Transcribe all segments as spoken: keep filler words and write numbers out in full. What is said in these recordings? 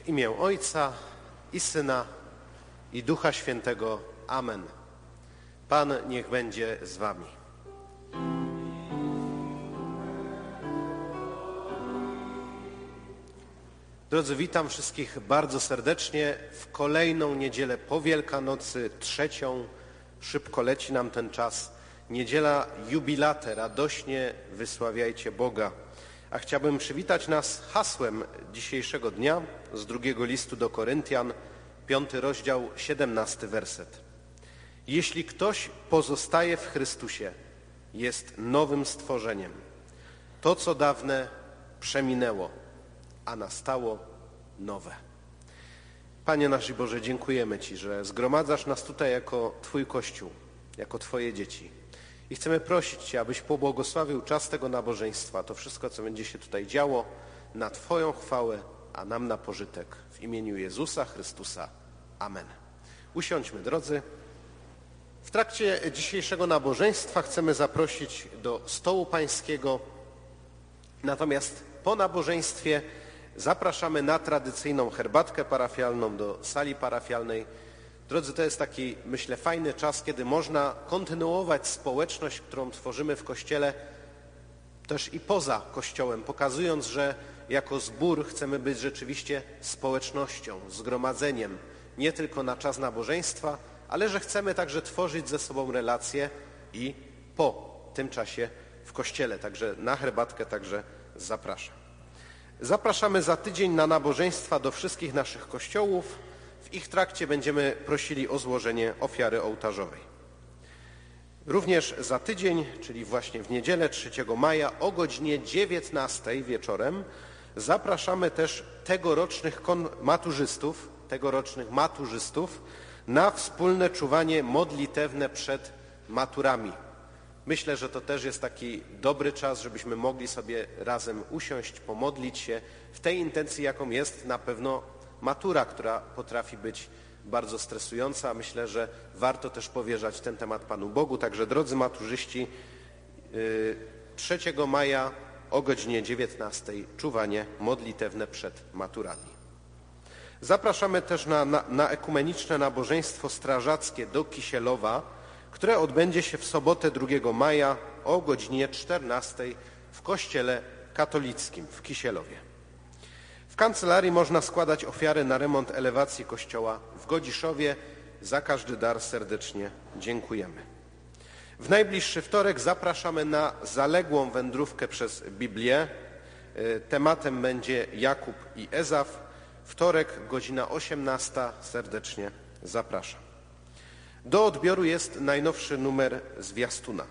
W imię Ojca i Syna i Ducha Świętego. Amen. Pan niech będzie z wami. Drodzy, witam wszystkich bardzo serdecznie w kolejną niedzielę po Wielkanocy, trzecią. Szybko leci nam ten czas. Niedziela jubilate, radośnie wysławiajcie Boga. A chciałbym przywitać nas hasłem dzisiejszego dnia z drugiego listu do Koryntian, piąty rozdział, siedemnasty werset. Jeśli ktoś pozostaje w Chrystusie, jest nowym stworzeniem. To, co dawne, przeminęło, a nastało nowe. Panie nasz i Boże, dziękujemy Ci, że zgromadzasz nas tutaj jako Twój Kościół, jako Twoje dzieci. I chcemy prosić Cię, abyś pobłogosławił czas tego nabożeństwa, to wszystko, co będzie się tutaj działo, na Twoją chwałę, a nam na pożytek. W imieniu Jezusa Chrystusa. Amen. Usiądźmy, drodzy. W trakcie dzisiejszego nabożeństwa chcemy zaprosić do stołu pańskiego. Natomiast po nabożeństwie zapraszamy na tradycyjną herbatkę parafialną do sali parafialnej. Drodzy, to jest taki, myślę, fajny czas, kiedy można kontynuować społeczność, którą tworzymy w Kościele, też i poza Kościołem, pokazując, że jako zbór chcemy być rzeczywiście społecznością, zgromadzeniem, nie tylko na czas nabożeństwa, ale że chcemy także tworzyć ze sobą relacje i po tym czasie w Kościele. Także na herbatkę także zapraszam. Zapraszamy za tydzień na nabożeństwa do wszystkich naszych kościołów. W ich trakcie będziemy prosili o złożenie ofiary ołtarzowej. Również za tydzień, czyli właśnie w niedzielę trzeciego maja o godzinie dziewiętnastej wieczorem zapraszamy też tegorocznych maturzystów, tegorocznych maturzystów na wspólne czuwanie modlitewne przed maturami. Myślę, że to też jest taki dobry czas, żebyśmy mogli sobie razem usiąść, pomodlić się w tej intencji, jaką jest na pewno matura, która potrafi być bardzo stresująca. Myślę, że warto też powierzać ten temat Panu Bogu. Także drodzy maturzyści, trzeciego maja o godzinie dziewiętnastej czuwanie modlitewne przed maturami. Zapraszamy też na, na, na ekumeniczne nabożeństwo strażackie do Kisielowa, które odbędzie się w sobotę drugiego maja o godzinie czternastej w Kościele Katolickim w Kisielowie. W kancelarii można składać ofiary na remont elewacji kościoła w Godziszowie. Za każdy dar serdecznie dziękujemy. W najbliższy wtorek zapraszamy na zaległą wędrówkę przez Biblię. Tematem będzie Jakub i Ezaf. Wtorek, godzina osiemnasta. Serdecznie zapraszam. Do odbioru jest najnowszy numer zwiastuna.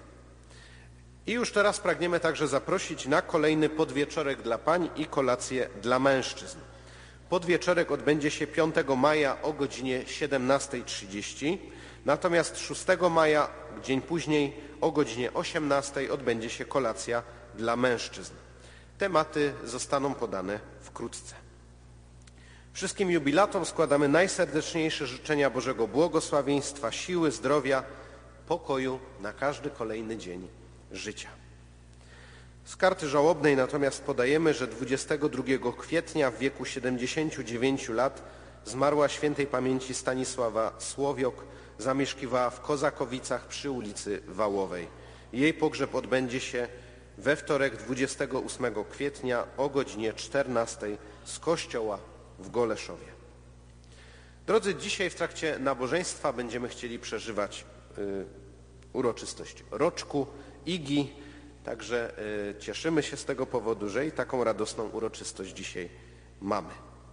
I już teraz pragniemy także zaprosić na kolejny podwieczorek dla pań i kolację dla mężczyzn. Podwieczorek odbędzie się piątego maja o godzinie siedemnastej trzydzieści, natomiast szóstego maja, dzień później, o godzinie osiemnastej odbędzie się kolacja dla mężczyzn. Tematy zostaną podane wkrótce. Wszystkim jubilatom składamy najserdeczniejsze życzenia Bożego błogosławieństwa, siły, zdrowia, pokoju na każdy kolejny dzień życia. Z karty żałobnej natomiast podajemy, że dwudziestego drugiego kwietnia w wieku siedemdziesięciu dziewięciu lat zmarła świętej pamięci Stanisława Słowiok, zamieszkiwała w Kozakowicach przy ulicy Wałowej. Jej pogrzeb odbędzie się we wtorek dwudziestego ósmego kwietnia o godzinie czternastej z kościoła w Goleszowie. Drodzy, dzisiaj w trakcie nabożeństwa będziemy chcieli przeżywać y, uroczystość roczku Igi, także y, cieszymy się z tego powodu, że i taką radosną uroczystość dzisiaj mamy.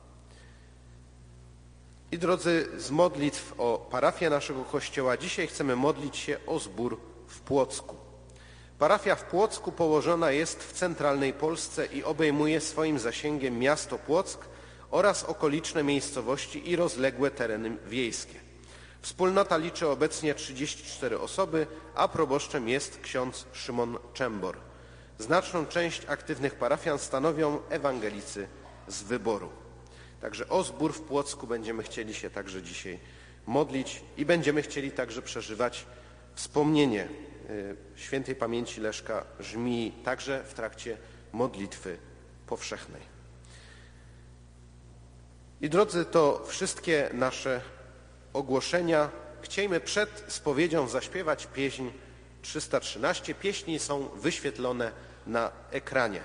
I drodzy, z modlitw o parafię naszego kościoła dzisiaj chcemy modlić się o zbór w Płocku. Parafia w Płocku położona jest w centralnej Polsce i obejmuje swoim zasięgiem miasto Płock oraz okoliczne miejscowości i rozległe tereny wiejskie. Wspólnota liczy obecnie trzydzieści cztery osoby, a proboszczem jest ksiądz Szymon Czembor. Znaczną część aktywnych parafian stanowią ewangelicy z wyboru. Także o zbór w Płocku będziemy chcieli się także dzisiaj modlić i będziemy chcieli także przeżywać wspomnienie świętej pamięci Leszka Żmii także w trakcie modlitwy powszechnej. I drodzy, to wszystkie nasze ogłoszenia. Chciejmy przed spowiedzią zaśpiewać pieśń trzysta trzynaście. Pieśni są wyświetlone na ekranie.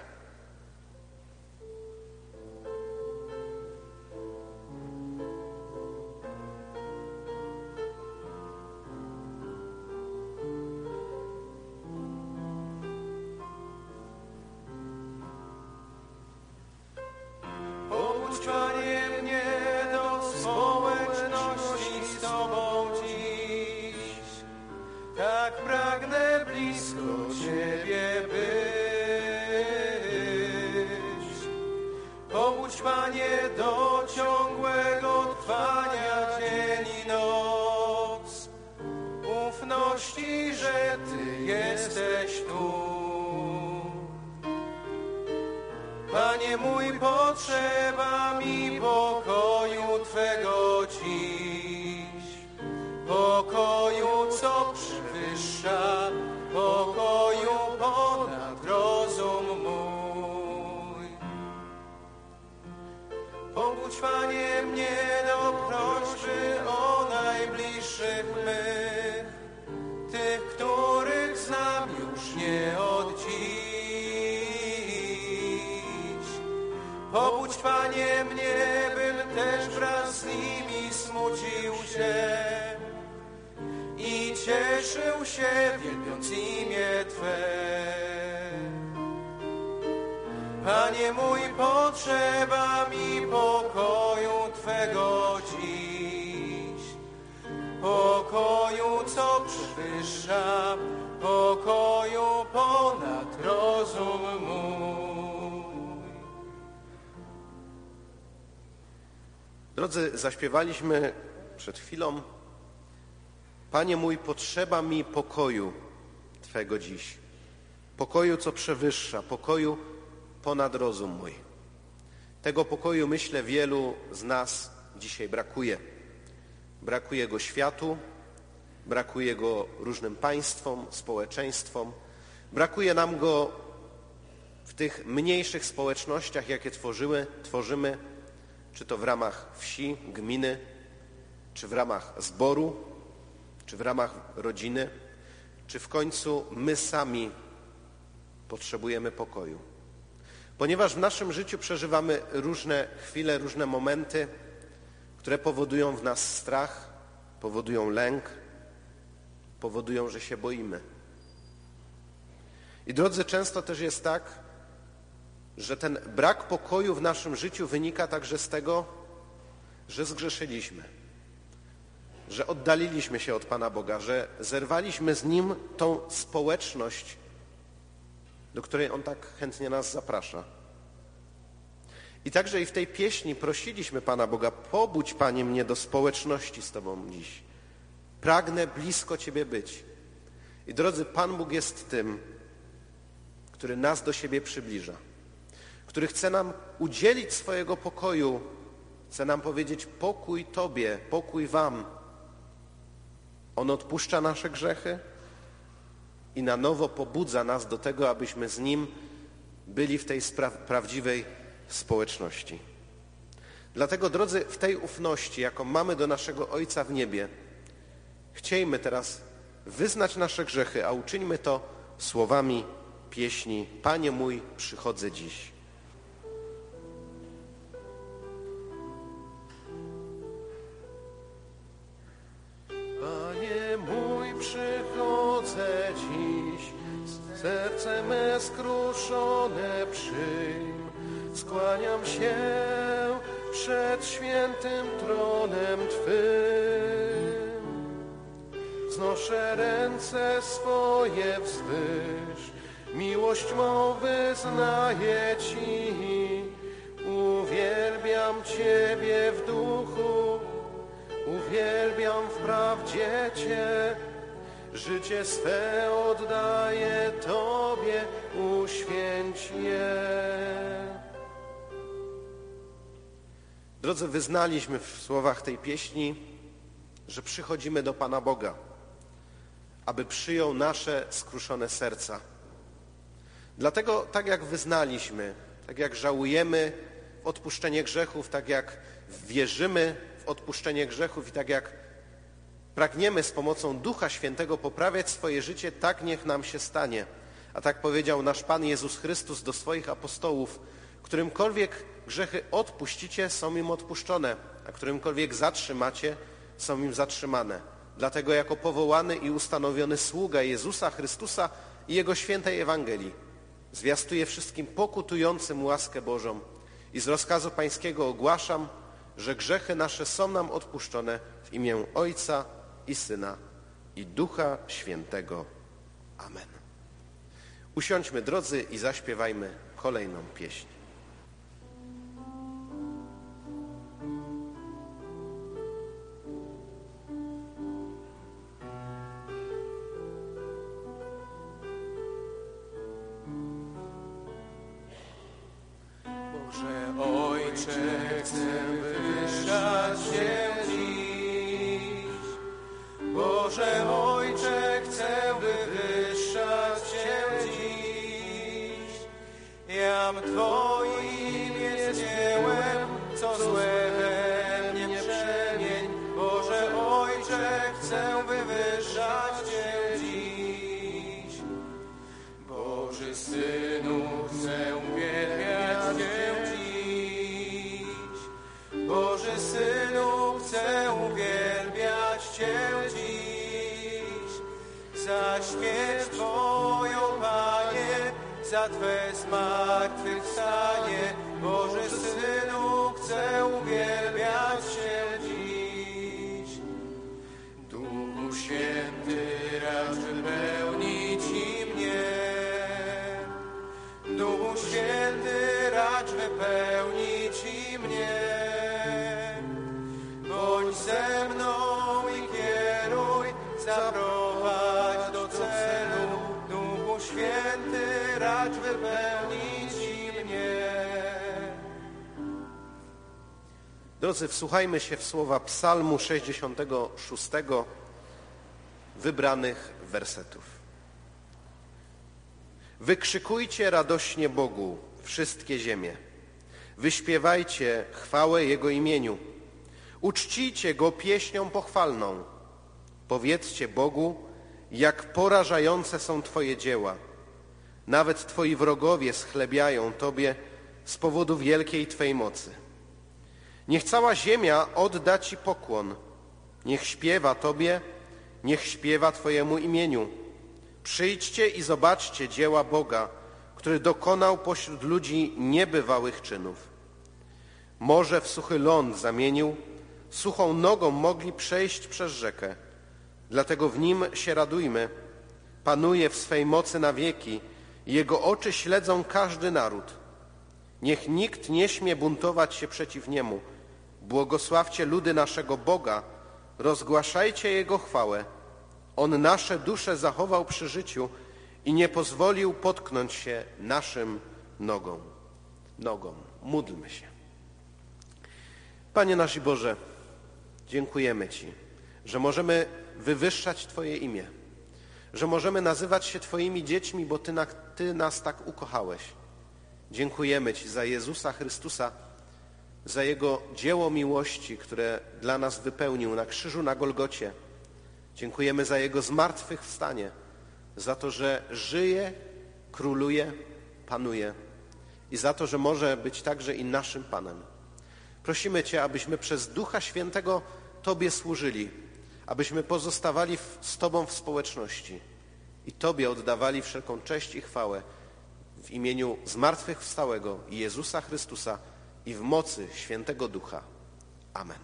Panie mnie do społeczności z Tobą dziś, tak pragnę blisko Ciebie być. Pobudź, Panie, do ciągłego trwania dzień i noc, ufności, że Ty jesteś tu. Panie mój, potrzeba mi pokoju Twego dziś, pokoju, co przewyższa, pokoju ponad rozum mój. Pobudź, Panie, mnie do prośby o najbliższych mych, tych, których znam już nie od dziś. Pobudź, Panie, mnie, bym też wraz z nimi smucił się i cieszył się, wielbiąc imię Twe. Panie mój, potrzeba mi pokoju Twego dziś, pokoju, co przewyższa, pokoju ponad rozum mój. Drodzy, zaśpiewaliśmy przed chwilą: Panie mój, potrzeba mi pokoju Twego dziś, pokoju, co przewyższa, pokoju ponad rozum mój. Tego pokoju, myślę, wielu z nas dzisiaj brakuje. Brakuje go światu, brakuje go różnym państwom, społeczeństwom, brakuje nam go w tych mniejszych społecznościach, jakie tworzyły, tworzymy, czy to w ramach wsi, gminy, czy w ramach zboru, czy w ramach rodziny, czy w końcu my sami potrzebujemy pokoju. Ponieważ w naszym życiu przeżywamy różne chwile, różne momenty, które powodują w nas strach, powodują lęk, powodują, że się boimy. I drodzy, często też jest tak, że ten brak pokoju w naszym życiu wynika także z tego, że zgrzeszyliśmy, że oddaliliśmy się od Pana Boga, że zerwaliśmy z Nim tą społeczność, do której On tak chętnie nas zaprasza. I także i w tej pieśni prosiliśmy Pana Boga: pobudź, Panie, mnie do społeczności z Tobą dziś. Pragnę blisko Ciebie być. I drodzy, Pan Bóg jest tym, który nas do siebie przybliża, który chce nam udzielić swojego pokoju, chce nam powiedzieć: pokój Tobie, pokój Wam. On odpuszcza nasze grzechy i na nowo pobudza nas do tego, abyśmy z Nim byli w tej spra- prawdziwej społeczności. Dlatego, drodzy, w tej ufności, jaką mamy do naszego Ojca w niebie, chciejmy teraz wyznać nasze grzechy, a uczyńmy to słowami pieśni: Panie mój, przychodzę dziś. Panie mój, przychodzę dziś, serce me skruszone przyjm. Skłaniam się przed świętym tronem Twym. Wznoszę ręce swoje wzwyż, miłość mą wyznaję Ci. Uwielbiam Ciebie w duchu, uwielbiam w prawdzie Cię. Życie swe oddaję Tobie, uświęć je. Drodzy, wyznaliśmy w słowach tej pieśni, że przychodzimy do Pana Boga, aby przyjął nasze skruszone serca. Dlatego, tak jak wyznaliśmy, tak jak żałujemy w odpuszczenie grzechów, tak jak wierzymy w odpuszczenie grzechów i tak jak pragniemy z pomocą Ducha Świętego poprawiać swoje życie, tak niech nam się stanie. A tak powiedział nasz Pan Jezus Chrystus do swoich apostołów: którymkolwiek grzechy odpuścicie, są im odpuszczone, a którymkolwiek zatrzymacie, są im zatrzymane. Dlatego jako powołany i ustanowiony sługa Jezusa Chrystusa i Jego świętej Ewangelii zwiastuję wszystkim pokutującym łaskę Bożą i z rozkazu Pańskiego ogłaszam, że grzechy nasze są nam odpuszczone w imię Ojca i Syna i Ducha Świętego. Amen. Usiądźmy, drodzy, i zaśpiewajmy kolejną pieśń. Boże Ojcze, chcę wywyższać się dziś. Boże Ojcze, chcę wywyższać się dziś. Jam Twoim jest dziełem, co złe we mnie przemień. Boże Ojcze, chcę wywyższać się dziś. Boży Synu, chcę uwielbiać Cię dziś. Boży Synu, chcę uwielbiać Cię dziś. Za śmierć Twoją, Panie, za Twe zmartwychwstanie. Boży Synu, chcę uwielbiać Cię dziś. Duchu Święty, racz wypełnić i mnie. Duchu Święty, racz wypełnić i mnie. Bądź ze mną i kieruj, zaprowadź do celu. Duchu Święty, racz wypełnić i mnie. Drodzy, wsłuchajmy się w słowa Psalmu sześćdziesiątego szóstego, wybranych wersetów. Wykrzykujcie radośnie Bogu, wszystkie ziemie. Wyśpiewajcie chwałę Jego imieniu. Uczcijcie Go pieśnią pochwalną. Powiedzcie Bogu, jak porażające są Twoje dzieła. Nawet Twoi wrogowie schlebiają Tobie z powodu wielkiej Twej mocy. Niech cała ziemia odda Ci pokłon. Niech śpiewa Tobie, niech śpiewa Twojemu imieniu. Przyjdźcie i zobaczcie dzieła Boga, który dokonał pośród ludzi niebywałych czynów. Morze w suchy ląd zamienił, suchą nogą mogli przejść przez rzekę. Dlatego w Nim się radujmy. Panuje w swej mocy na wieki, Jego oczy śledzą każdy naród. Niech nikt nie śmie buntować się przeciw Niemu. Błogosławcie ludy naszego Boga, rozgłaszajcie Jego chwałę. On nasze dusze zachował przy życiu i nie pozwolił potknąć się naszym nogom. Nogom. Módlmy się. Panie nasz Boże, dziękujemy Ci, że możemy wywyższać Twoje imię, że możemy nazywać się Twoimi dziećmi, bo Ty, na, Ty nas tak ukochałeś. Dziękujemy Ci za Jezusa Chrystusa, za Jego dzieło miłości, które dla nas wypełnił na krzyżu na Golgocie. Dziękujemy za Jego zmartwychwstanie, za to, że żyje, króluje, panuje i za to, że może być także i naszym Panem. Prosimy Cię, abyśmy przez Ducha Świętego Tobie służyli, abyśmy pozostawali w, z Tobą w społeczności i Tobie oddawali wszelką cześć i chwałę w imieniu zmartwychwstałego Jezusa Chrystusa i w mocy Świętego Ducha. Amen.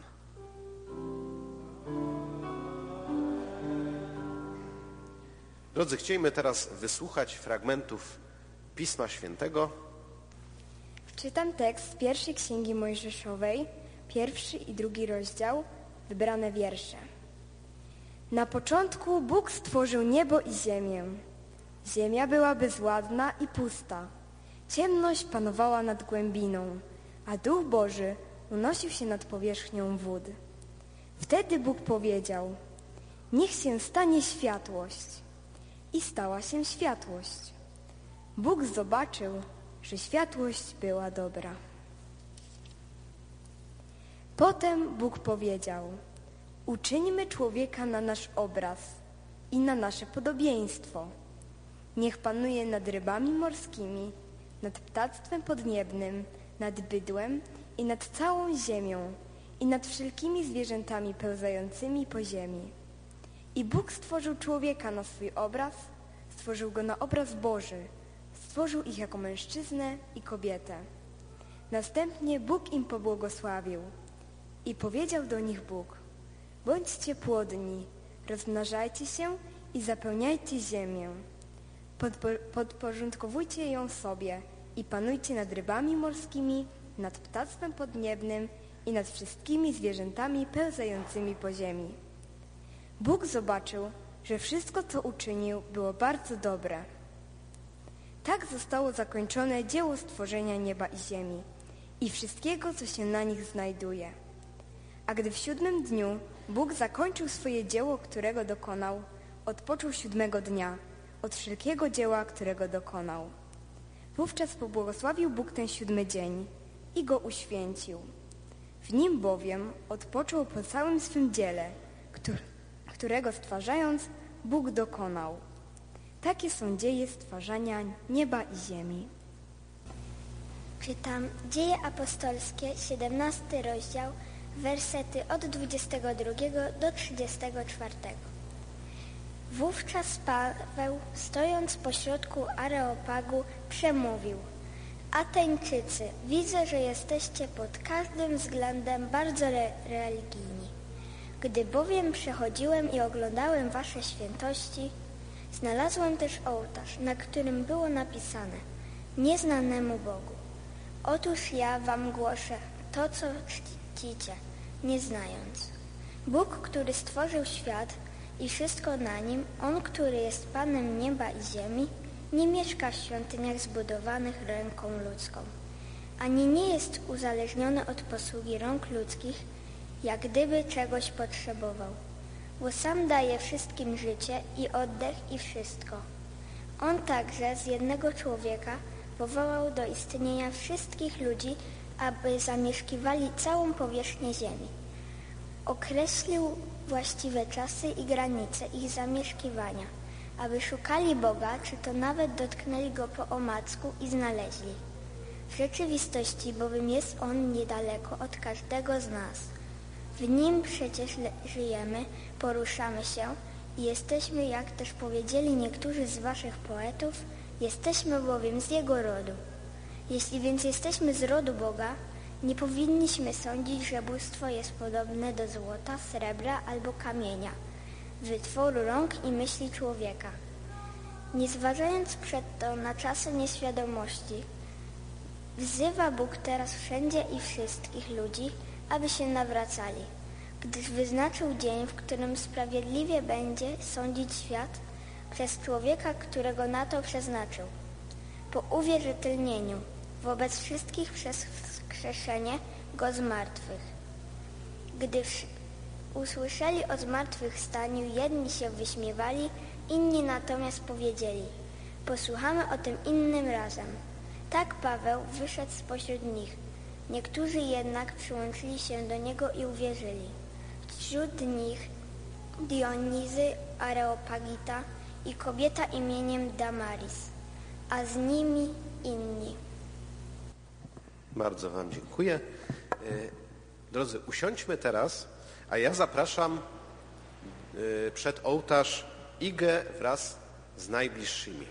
Drodzy, chcielibyśmy teraz wysłuchać fragmentów Pisma Świętego. Czytam tekst z pierwszej Księgi Mojżeszowej, pierwszy i drugi rozdział, wybrane wiersze. Na początku Bóg stworzył niebo i ziemię. Ziemia była bezładna i pusta. Ciemność panowała nad głębiną, a Duch Boży unosił się nad powierzchnią wód. Wtedy Bóg powiedział: niech się stanie światłość. I stała się światłość. Bóg zobaczył, że światłość była dobra. Potem Bóg powiedział: uczyńmy człowieka na nasz obraz i na nasze podobieństwo. Niech panuje nad rybami morskimi, nad ptactwem podniebnym, nad bydłem i nad całą ziemią i nad wszelkimi zwierzętami pełzającymi po ziemi. I Bóg stworzył człowieka na swój obraz, stworzył go na obraz Boży, stworzył ich jako mężczyznę i kobietę. Następnie Bóg im pobłogosławił i powiedział do nich Bóg: bądźcie płodni, rozmnażajcie się i zapełniajcie ziemię. Podpo- podporządkowujcie ją sobie i panujcie nad rybami morskimi, nad ptactwem podniebnym i nad wszystkimi zwierzętami pełzającymi po ziemi. Bóg zobaczył, że wszystko, co uczynił, było bardzo dobre. Tak zostało zakończone dzieło stworzenia nieba i ziemi i wszystkiego, co się na nich znajduje. A gdy w siódmym dniu Bóg zakończył swoje dzieło, którego dokonał, odpoczął siódmego dnia od wszelkiego dzieła, którego dokonał. Wówczas pobłogosławił Bóg ten siódmy dzień i go uświęcił. W nim bowiem odpoczął po całym swym dziele, który, którego stwarzając Bóg dokonał. Takie są dzieje stwarzania nieba i ziemi. Czytam Dzieje apostolskie, siedemnasty rozdział, wersety od dwudziestego drugiego do trzydziestego czwartego. Wówczas Paweł, stojąc pośrodku Areopagu, przemówił: Ateńczycy, widzę, że jesteście pod każdym względem bardzo re- religijni. Gdy bowiem przechodziłem i oglądałem wasze świętości, znalazłem też ołtarz, na którym było napisane: nieznanemu Bogu. Otóż ja wam głoszę to, co czcicie, nie znając. Bóg, który stworzył świat i wszystko na nim, On, który jest Panem nieba i ziemi, nie mieszka w świątyniach zbudowanych ręką ludzką, ani nie jest uzależniony od posługi rąk ludzkich, jak gdyby czegoś potrzebował, bo sam daje wszystkim życie i oddech i wszystko. On także z jednego człowieka powołał do istnienia wszystkich ludzi, aby zamieszkiwali całą powierzchnię ziemi. Określił właściwe czasy i granice ich zamieszkiwania, aby szukali Boga, czy to nawet dotknęli Go po omacku i znaleźli. W rzeczywistości bowiem jest On niedaleko od każdego z nas. W Nim przecież le- żyjemy, poruszamy się i jesteśmy, jak też powiedzieli niektórzy z waszych poetów, jesteśmy bowiem z Jego rodu. Jeśli więc jesteśmy z rodu Boga, nie powinniśmy sądzić, że bóstwo jest podobne do złota, srebra albo kamienia, wytworu rąk i myśli człowieka. Nie zważając przedto na czasy nieświadomości, wzywa Bóg teraz wszędzie i wszystkich ludzi, aby się nawracali, gdyż wyznaczył dzień, w którym sprawiedliwie będzie sądzić świat przez człowieka, którego na to przeznaczył. Po uwierzytelnieniu wobec wszystkich przez wskrzeszenie Go z martwych. Gdy usłyszeli o zmartwychwstaniu, jedni się wyśmiewali, inni natomiast powiedzieli: posłuchamy o tym innym razem. Tak Paweł wyszedł spośród nich. Niektórzy jednak przyłączyli się do niego i uwierzyli. Wśród nich Dionizy Areopagita i kobieta imieniem Damaris, a z nimi inni. Bardzo wam dziękuję. Drodzy, usiądźmy teraz, a ja zapraszam przed ołtarz Igę wraz z najbliższymi.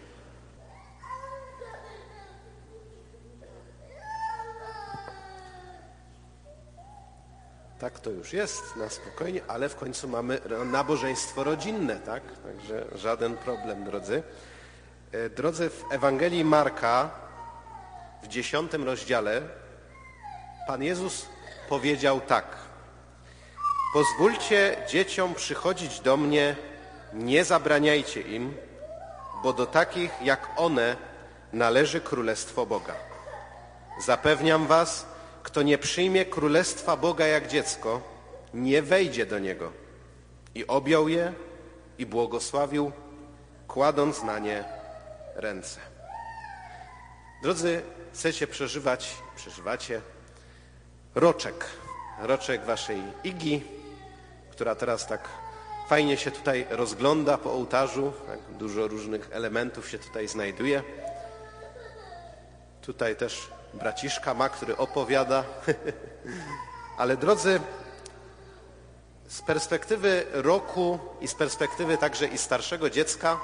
Tak to już jest, na spokojnie, ale w końcu mamy nabożeństwo rodzinne, tak? Także żaden problem, drodzy. Drodzy, w Ewangelii Marka w dziesiątym rozdziale Pan Jezus powiedział tak: pozwólcie dzieciom przychodzić do mnie, nie zabraniajcie im, bo do takich jak one należy Królestwo Boga. Zapewniam was, kto nie przyjmie Królestwa Boga jak dziecko, nie wejdzie do Niego. I objął je i błogosławił, kładąc na nie ręce. Drodzy, chcecie przeżywać, przeżywacie roczek roczek waszej Igi, która teraz tak fajnie się tutaj rozgląda po ołtarzu. Tak, dużo różnych elementów się tutaj znajduje. Tutaj też braciszka ma, który opowiada. Ale drodzy, z perspektywy roku i z perspektywy także i starszego dziecka...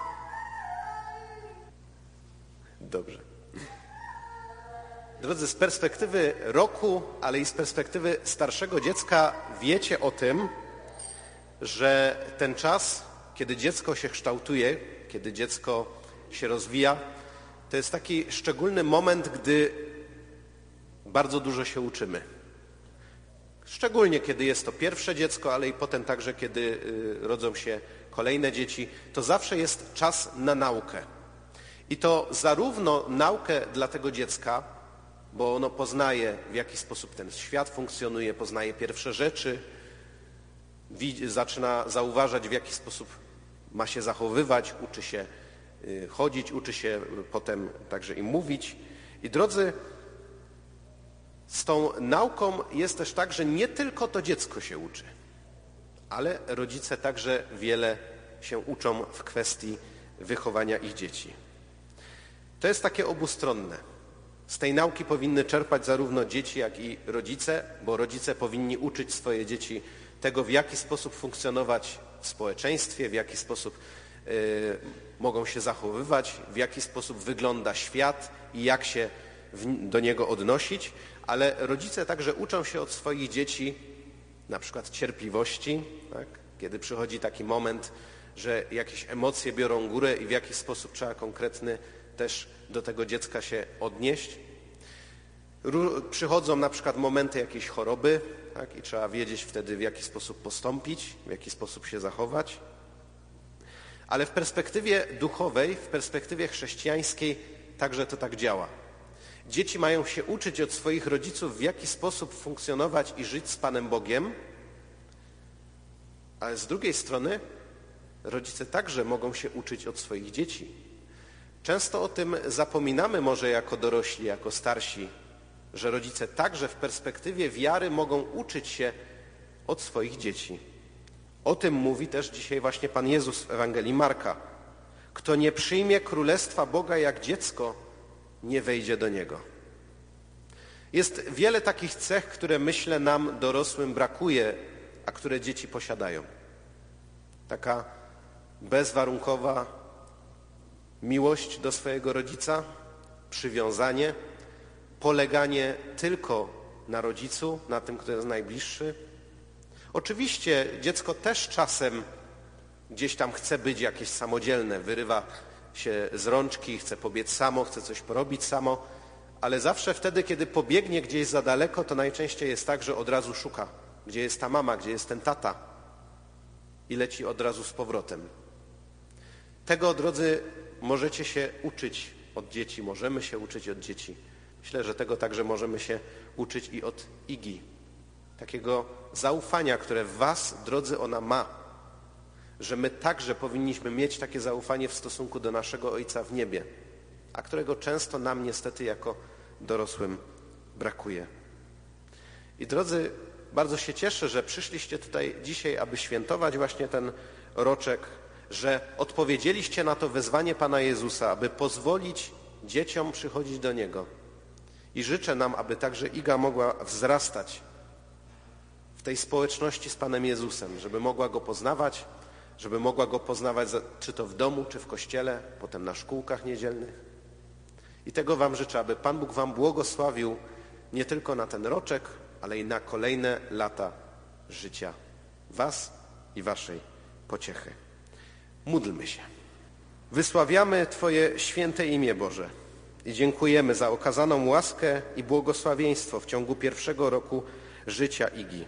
Dobrze. Drodzy, z perspektywy roku, ale i z perspektywy starszego dziecka wiecie o tym, że ten czas, kiedy dziecko się kształtuje, kiedy dziecko się rozwija, to jest taki szczególny moment, gdy bardzo dużo się uczymy. Szczególnie kiedy jest to pierwsze dziecko, ale i potem także, kiedy rodzą się kolejne dzieci, to zawsze jest czas na naukę. I to zarówno naukę dla tego dziecka, bo ono poznaje, w jaki sposób ten świat funkcjonuje, poznaje pierwsze rzeczy, widzi, zaczyna zauważać, w jaki sposób ma się zachowywać, uczy się chodzić, uczy się potem także i mówić. I drodzy, z tą nauką jest też tak, że nie tylko to dziecko się uczy, ale rodzice także wiele się uczą w kwestii wychowania ich dzieci. To jest takie obustronne. Z tej nauki powinny czerpać zarówno dzieci, jak i rodzice, bo rodzice powinni uczyć swoje dzieci tego, w jaki sposób funkcjonować w społeczeństwie, w jaki sposób y, mogą się zachowywać, w jaki sposób wygląda świat i jak się w, do niego odnosić, ale rodzice także uczą się od swoich dzieci na przykład cierpliwości, tak? Kiedy przychodzi taki moment, że jakieś emocje biorą górę i w jaki sposób trzeba konkretny też do tego dziecka się odnieść. Przychodzą na przykład momenty jakiejś choroby, tak? I trzeba wiedzieć wtedy, w jaki sposób postąpić, w jaki sposób się zachować. Ale w perspektywie duchowej, w perspektywie chrześcijańskiej także to tak działa. Dzieci mają się uczyć od swoich rodziców, w jaki sposób funkcjonować i żyć z Panem Bogiem, ale z drugiej strony rodzice także mogą się uczyć od swoich dzieci. Często o tym zapominamy może jako dorośli, jako starsi, że rodzice także w perspektywie wiary mogą uczyć się od swoich dzieci. O tym mówi też dzisiaj właśnie Pan Jezus w Ewangelii Marka. Kto nie przyjmie Królestwa Boga jak dziecko, nie wejdzie do Niego. Jest wiele takich cech, które myślę nam dorosłym brakuje, a które dzieci posiadają. Taka bezwarunkowa miłość do swojego rodzica, przywiązanie, poleganie tylko na rodzicu, na tym, kto jest najbliższy. Oczywiście dziecko też czasem gdzieś tam chce być jakieś samodzielne, wyrywa się z rączki, chce pobiec samo, chce coś porobić samo, ale zawsze wtedy, kiedy pobiegnie gdzieś za daleko, to najczęściej jest tak, że od razu szuka, gdzie jest ta mama, gdzie jest ten tata i leci od razu z powrotem. Tego, drodzy, możecie się uczyć od dzieci, możemy się uczyć od dzieci. Myślę, że tego także możemy się uczyć i od Igi. Takiego zaufania, które w was, drodzy, ona ma. Że my także powinniśmy mieć takie zaufanie w stosunku do naszego Ojca w niebie, a którego często nam niestety jako dorosłym brakuje. I drodzy, bardzo się cieszę, że przyszliście tutaj dzisiaj, aby świętować właśnie ten roczek, że odpowiedzieliście na to wezwanie Pana Jezusa, aby pozwolić dzieciom przychodzić do Niego. I życzę nam, aby także Iga mogła wzrastać w tej społeczności z Panem Jezusem, żeby mogła Go poznawać, żeby mogła Go poznawać czy to w domu, czy w kościele, potem na szkółkach niedzielnych. I tego wam życzę, aby Pan Bóg wam błogosławił nie tylko na ten roczek, ale i na kolejne lata życia was i waszej pociechy. Módlmy się. Wysławiamy Twoje święte imię, Boże, i dziękujemy za okazaną łaskę i błogosławieństwo w ciągu pierwszego roku życia Igi.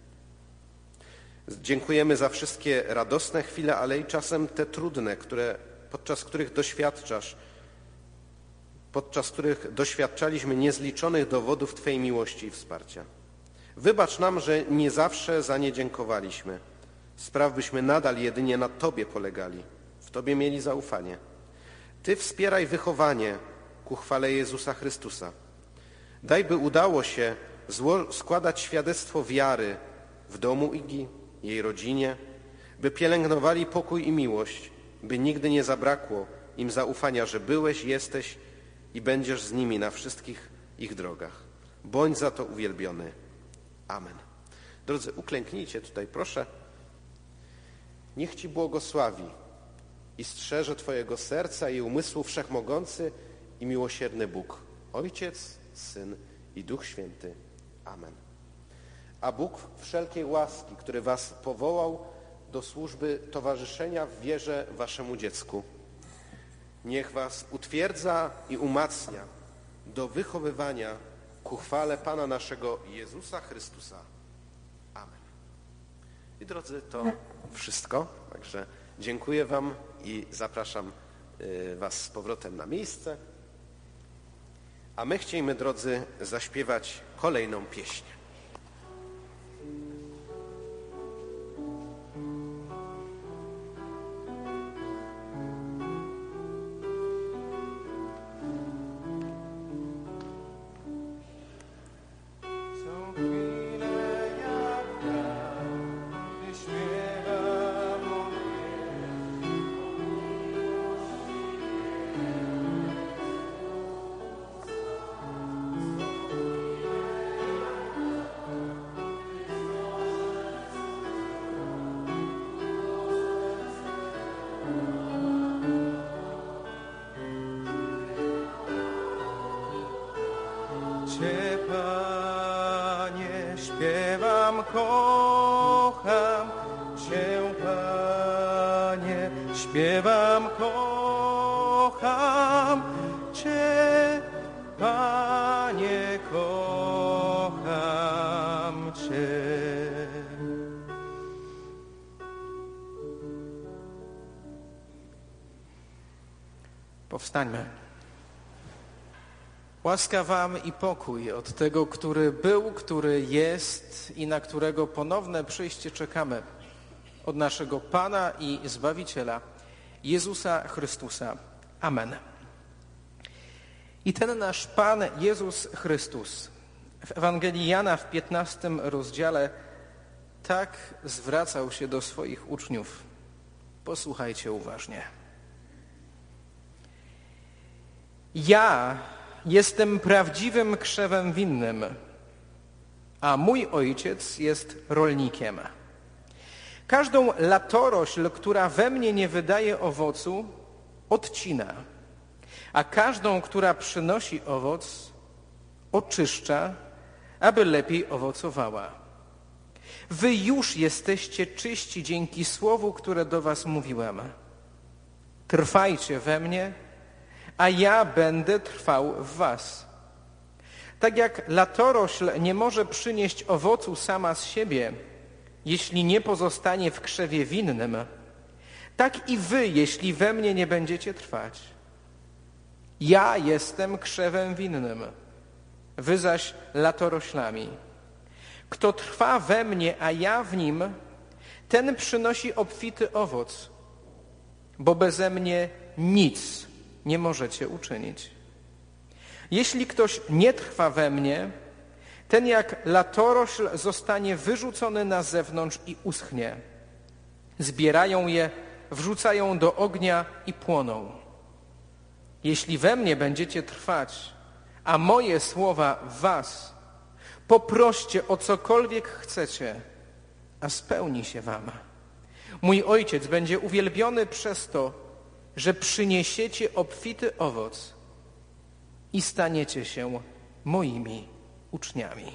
Dziękujemy za wszystkie radosne chwile, ale i czasem te trudne, które, podczas których doświadczasz, podczas których doświadczaliśmy niezliczonych dowodów Twojej miłości i wsparcia. Wybacz nam, że nie zawsze za nie dziękowaliśmy. Spraw, byśmy nadal jedynie na Tobie polegali, w Tobie mieli zaufanie. Ty wspieraj wychowanie ku chwale Jezusa Chrystusa. Daj, by udało się zło- składać świadectwo wiary w domu Igi, jej rodzinie, by pielęgnowali pokój i miłość, by nigdy nie zabrakło im zaufania, że byłeś, jesteś i będziesz z nimi na wszystkich ich drogach. Bądź za to uwielbiony. Amen. Drodzy, uklęknijcie tutaj, proszę. Niech Ci błogosławi i strzeże Twojego serca i umysłu wszechmogący i miłosierny Bóg, Ojciec, Syn i Duch Święty. Amen. A Bóg wszelkiej łaski, który Was powołał do służby towarzyszenia w wierze Waszemu dziecku, niech Was utwierdza i umacnia do wychowywania ku chwale Pana naszego Jezusa Chrystusa. Amen. I drodzy, to wszystko. Także dziękuję Wam i zapraszam Was z powrotem na miejsce. A my chcielibyśmy, drodzy, zaśpiewać kolejną pieśń. Cię, Panie, śpiewam, kocham Cię, Panie, śpiewam, kocham Cię, Panie, kocham Cię. Powstańmy. Łaska Wam i pokój od tego, który był, który jest i na którego ponowne przyjście czekamy. Od naszego Pana i Zbawiciela, Jezusa Chrystusa. Amen. I ten nasz Pan Jezus Chrystus w Ewangelii Jana w piętnastym rozdziale tak zwracał się do swoich uczniów. Posłuchajcie uważnie. Ja jestem prawdziwym krzewem winnym, a mój ojciec jest rolnikiem. Każdą latorośl, która we mnie nie wydaje owocu, odcina, a każdą, która przynosi owoc, oczyszcza, aby lepiej owocowała. Wy już jesteście czyści dzięki słowu, które do was mówiłem. Trwajcie we mnie, a ja będę trwał w was. Tak jak latorośl nie może przynieść owocu sama z siebie, jeśli nie pozostanie w krzewie winnym, tak i wy, jeśli we mnie nie będziecie trwać. Ja jestem krzewem winnym, wy zaś latoroślami. Kto trwa we mnie, a ja w nim, ten przynosi obfity owoc, bo beze mnie nic nie możecie uczynić. Jeśli ktoś nie trwa we mnie, ten jak latorośl zostanie wyrzucony na zewnątrz i uschnie. Zbierają je, wrzucają do ognia i płoną. Jeśli we mnie będziecie trwać, a moje słowa w was, poproście o cokolwiek chcecie, a spełni się wam. Mój Ojciec będzie uwielbiony przez to, że przyniesiecie obfity owoc i staniecie się moimi uczniami.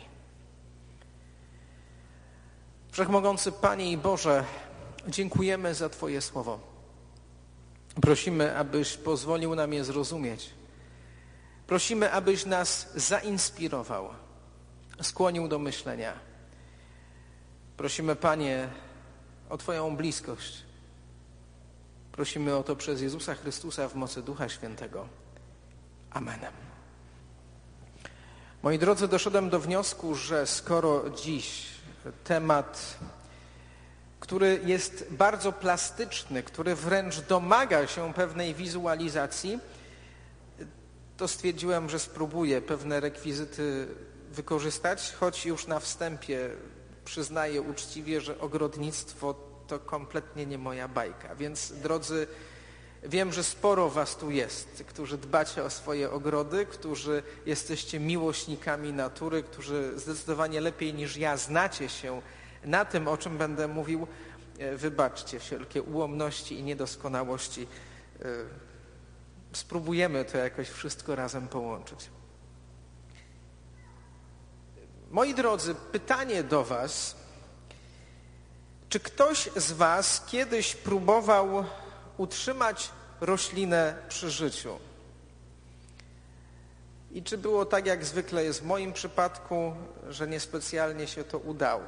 Wszechmogący Panie i Boże, dziękujemy za Twoje słowo. Prosimy, abyś pozwolił nam je zrozumieć. Prosimy, abyś nas zainspirował, skłonił do myślenia. Prosimy, Panie, o Twoją bliskość. Prosimy o to przez Jezusa Chrystusa w mocy Ducha Świętego. Amen. Moi drodzy, doszedłem do wniosku, że skoro dziś temat, który jest bardzo plastyczny, który wręcz domaga się pewnej wizualizacji, to stwierdziłem, że spróbuję pewne rekwizyty wykorzystać, choć już na wstępie przyznaję uczciwie, że ogrodnictwo to kompletnie nie moja bajka. Więc drodzy, wiem, że sporo was tu jest, którzy dbacie o swoje ogrody, którzy jesteście miłośnikami natury, którzy zdecydowanie lepiej niż ja znacie się na tym, o czym będę mówił. Wybaczcie wszelkie ułomności i niedoskonałości. Spróbujemy to jakoś wszystko razem połączyć. Moi drodzy, pytanie do was. Czy ktoś z was kiedyś próbował utrzymać roślinę przy życiu? I czy było tak, jak zwykle jest w moim przypadku, że niespecjalnie się to udało?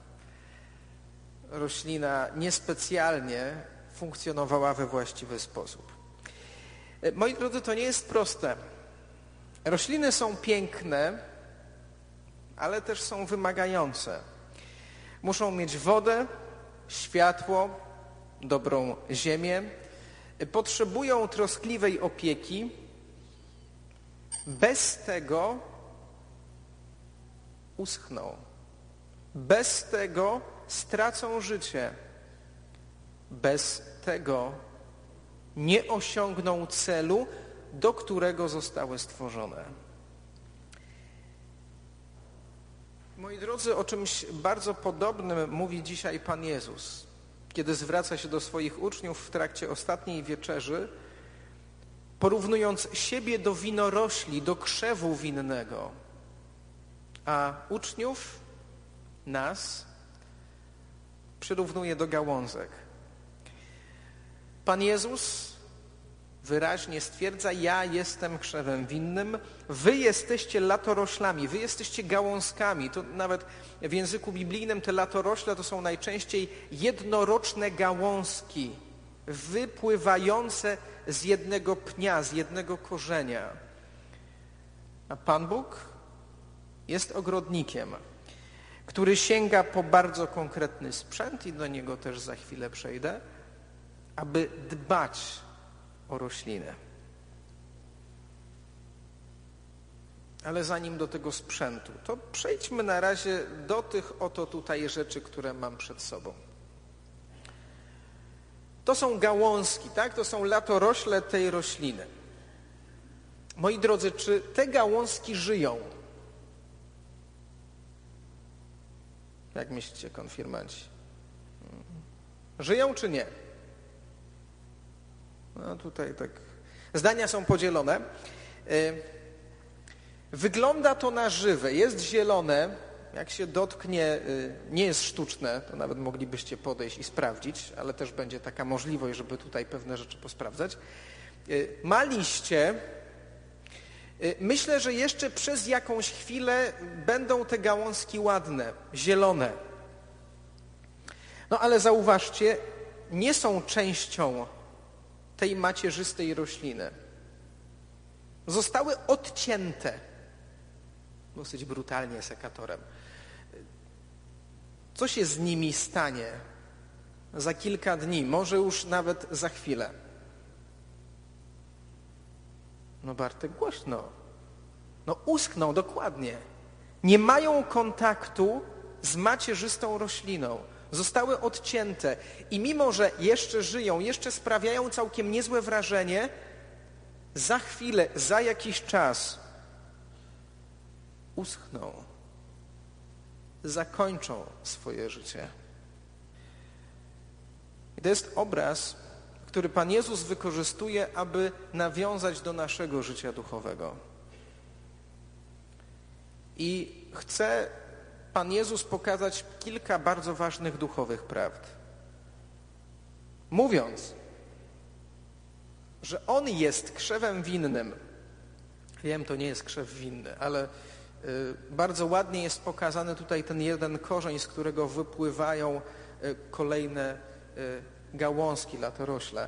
Roślina niespecjalnie funkcjonowała we właściwy sposób. Moi drodzy, to nie jest proste. Rośliny są piękne, ale też są wymagające. Muszą mieć wodę, światło, dobrą ziemię. Potrzebują troskliwej opieki. Bez tego uschną. Bez tego stracą życie. Bez tego nie osiągną celu, do którego zostały stworzone. Moi drodzy, o czymś bardzo podobnym mówi dzisiaj Pan Jezus, kiedy zwraca się do swoich uczniów w trakcie ostatniej wieczerzy, porównując siebie do winorośli, do krzewu winnego, a uczniów, nas, przyrównuje do gałązek. Pan Jezus wyraźnie stwierdza: ja jestem krzewem winnym, wy jesteście latoroślami, wy jesteście gałązkami. To nawet w języku biblijnym te latorośle to są najczęściej jednoroczne gałązki wypływające z jednego pnia, z jednego korzenia. A Pan Bóg jest ogrodnikiem, który sięga po bardzo konkretny sprzęt, i do niego też za chwilę przejdę, aby dbać o rośliny. Ale zanim do tego sprzętu, to przejdźmy na razie do tych oto tutaj rzeczy, które mam przed sobą. To są gałązki, tak? To są latorośle tej rośliny. Moi drodzy, czy te gałązki żyją? Jak myślicie, konfirmanci? Żyją czy nie? No tutaj tak. Zdania są podzielone. Wygląda to na żywe, jest zielone, jak się dotknie, nie jest sztuczne, to nawet moglibyście podejść i sprawdzić, ale też będzie taka możliwość, żeby tutaj pewne rzeczy posprawdzać. Ma liście. Myślę, że jeszcze przez jakąś chwilę będą te gałązki ładne, zielone. No ale zauważcie, nie są częścią tej macierzystej rośliny. Zostały odcięte, dosyć brutalnie sekatorem. Co się z nimi stanie za kilka dni, może już nawet za chwilę? No Bartek, głośno. No uschną, dokładnie. Nie mają kontaktu z macierzystą rośliną. Zostały odcięte i mimo, że jeszcze żyją, jeszcze sprawiają całkiem niezłe wrażenie, za chwilę, za jakiś czas uschną. Zakończą swoje życie. I to jest obraz, który Pan Jezus wykorzystuje, aby nawiązać do naszego życia duchowego. I chce Pan Jezus pokazać kilka bardzo ważnych duchowych prawd. Mówiąc, że On jest krzewem winnym. Wiem, to nie jest krzew winny, ale y, bardzo ładnie jest pokazany tutaj ten jeden korzeń, z którego wypływają y, kolejne y, gałązki, latorośle.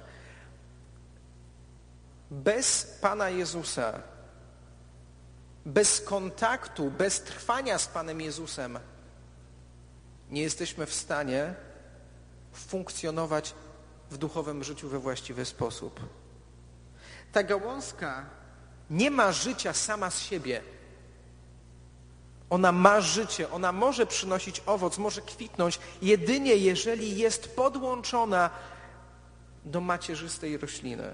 Bez Pana Jezusa, bez kontaktu, bez trwania z Panem Jezusem nie jesteśmy w stanie funkcjonować w duchowym życiu we właściwy sposób. Ta gałązka nie ma życia sama z siebie. Ona ma życie, ona może przynosić owoc, może kwitnąć jedynie jeżeli jest podłączona do macierzystej rośliny.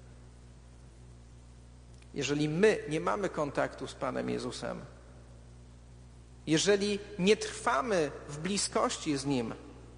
Jeżeli my nie mamy kontaktu z Panem Jezusem, jeżeli nie trwamy w bliskości z Nim,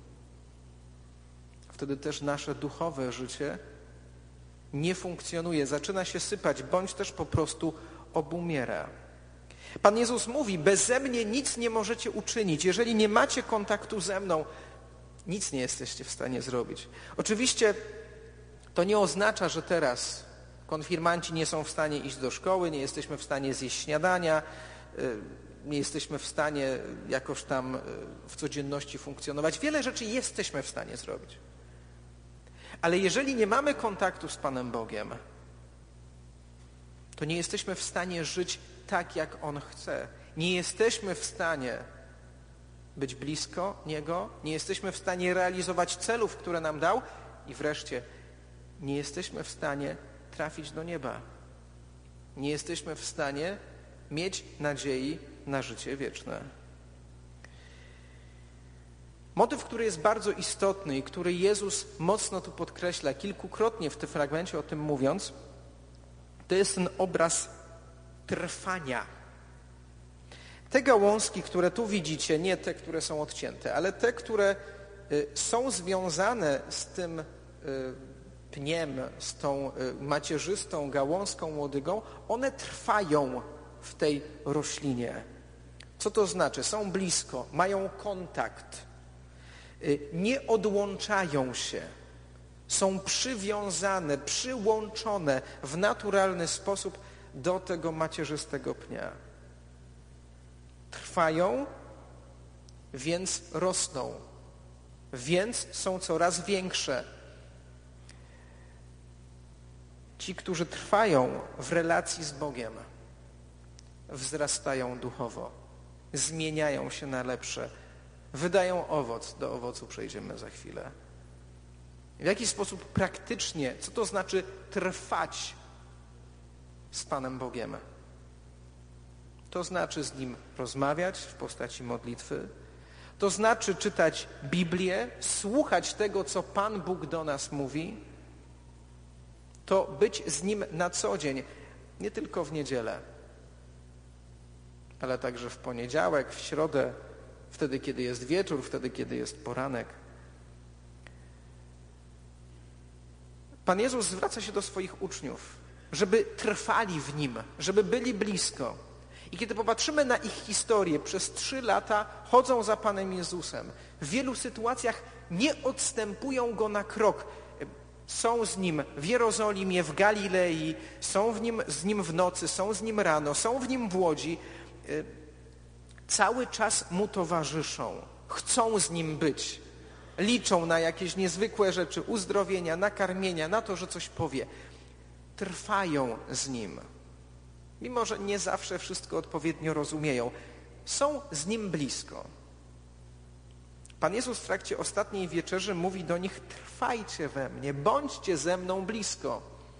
wtedy też nasze duchowe życie nie funkcjonuje, zaczyna się sypać, bądź też po prostu obumiera. Pan Jezus mówi, beze mnie nic nie możecie uczynić. Jeżeli nie macie kontaktu ze mną, nic nie jesteście w stanie zrobić. Oczywiście to nie oznacza, że teraz konfirmanci nie są w stanie iść do szkoły, nie jesteśmy w stanie zjeść śniadania, nie jesteśmy w stanie jakoś tam w codzienności funkcjonować. Wiele rzeczy jesteśmy w stanie zrobić. Ale jeżeli nie mamy kontaktu z Panem Bogiem, to nie jesteśmy w stanie żyć tak, jak On chce. Nie jesteśmy w stanie być blisko Niego, nie jesteśmy w stanie realizować celów, które nam dał i wreszcie nie jesteśmy w stanie trafić do nieba. Nie jesteśmy w stanie mieć nadziei na życie wieczne. Motyw, który jest bardzo istotny i który Jezus mocno tu podkreśla, kilkukrotnie w tym fragmencie o tym mówiąc, to jest ten obraz trwania. Te gałązki, które tu widzicie, nie te, które są odcięte, ale te, które są związane z tym pniem, z tą macierzystą gałązką łodygą, one trwają w tej roślinie. Co to znaczy? Są blisko, mają kontakt, nie odłączają się, są przywiązane, przyłączone w naturalny sposób do tego macierzystego pnia. Trwają, więc rosną, więc są coraz większe. Ci, którzy trwają w relacji z Bogiem, wzrastają duchowo, zmieniają się na lepsze, wydają owoc. Do owocu przejdziemy za chwilę. W jaki sposób praktycznie, co to znaczy trwać z Panem Bogiem? To znaczy z Nim rozmawiać w postaci modlitwy, to znaczy czytać Biblię, słuchać tego, co Pan Bóg do nas mówi, to być z Nim na co dzień, nie tylko w niedzielę, ale także w poniedziałek, w środę, wtedy, kiedy jest wieczór, wtedy, kiedy jest poranek. Pan Jezus zwraca się do swoich uczniów, żeby trwali w Nim, żeby byli blisko. I kiedy popatrzymy na ich historię, przez trzy lata chodzą za Panem Jezusem. W wielu sytuacjach nie odstępują Go na krok. Są z Nim w Jerozolimie, w Galilei, są w nim, z Nim w nocy, są z Nim rano, są w Nim w łodzi. Cały czas Mu towarzyszą, chcą z Nim być. Liczą na jakieś niezwykłe rzeczy, uzdrowienia, nakarmienia, na to, że coś powie. Trwają z Nim. Mimo że nie zawsze wszystko odpowiednio rozumieją. Są z Nim blisko. Pan Jezus w trakcie ostatniej wieczerzy mówi do nich: trwajcie we mnie, bądźcie ze mną blisko.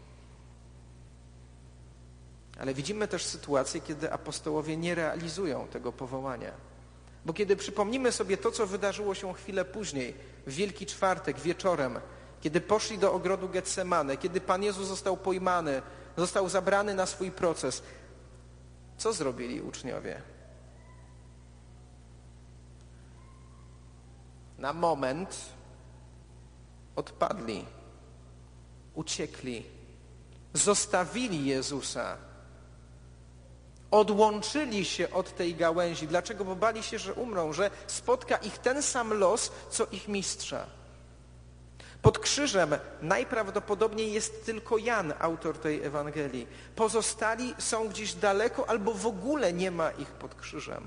Ale widzimy też sytuację, kiedy apostołowie nie realizują tego powołania. Bo kiedy przypomnimy sobie to, co wydarzyło się chwilę później, w Wielki Czwartek wieczorem, kiedy poszli do ogrodu Getsemane, kiedy Pan Jezus został pojmany, został zabrany na swój proces, co zrobili uczniowie? Na moment odpadli, uciekli, zostawili Jezusa, odłączyli się od tej gałęzi. Dlaczego? Bo bali się, że umrą, że spotka ich ten sam los, co ich mistrza. Pod krzyżem najprawdopodobniej jest tylko Jan, autor tej Ewangelii. Pozostali są gdzieś daleko albo w ogóle nie ma ich pod krzyżem.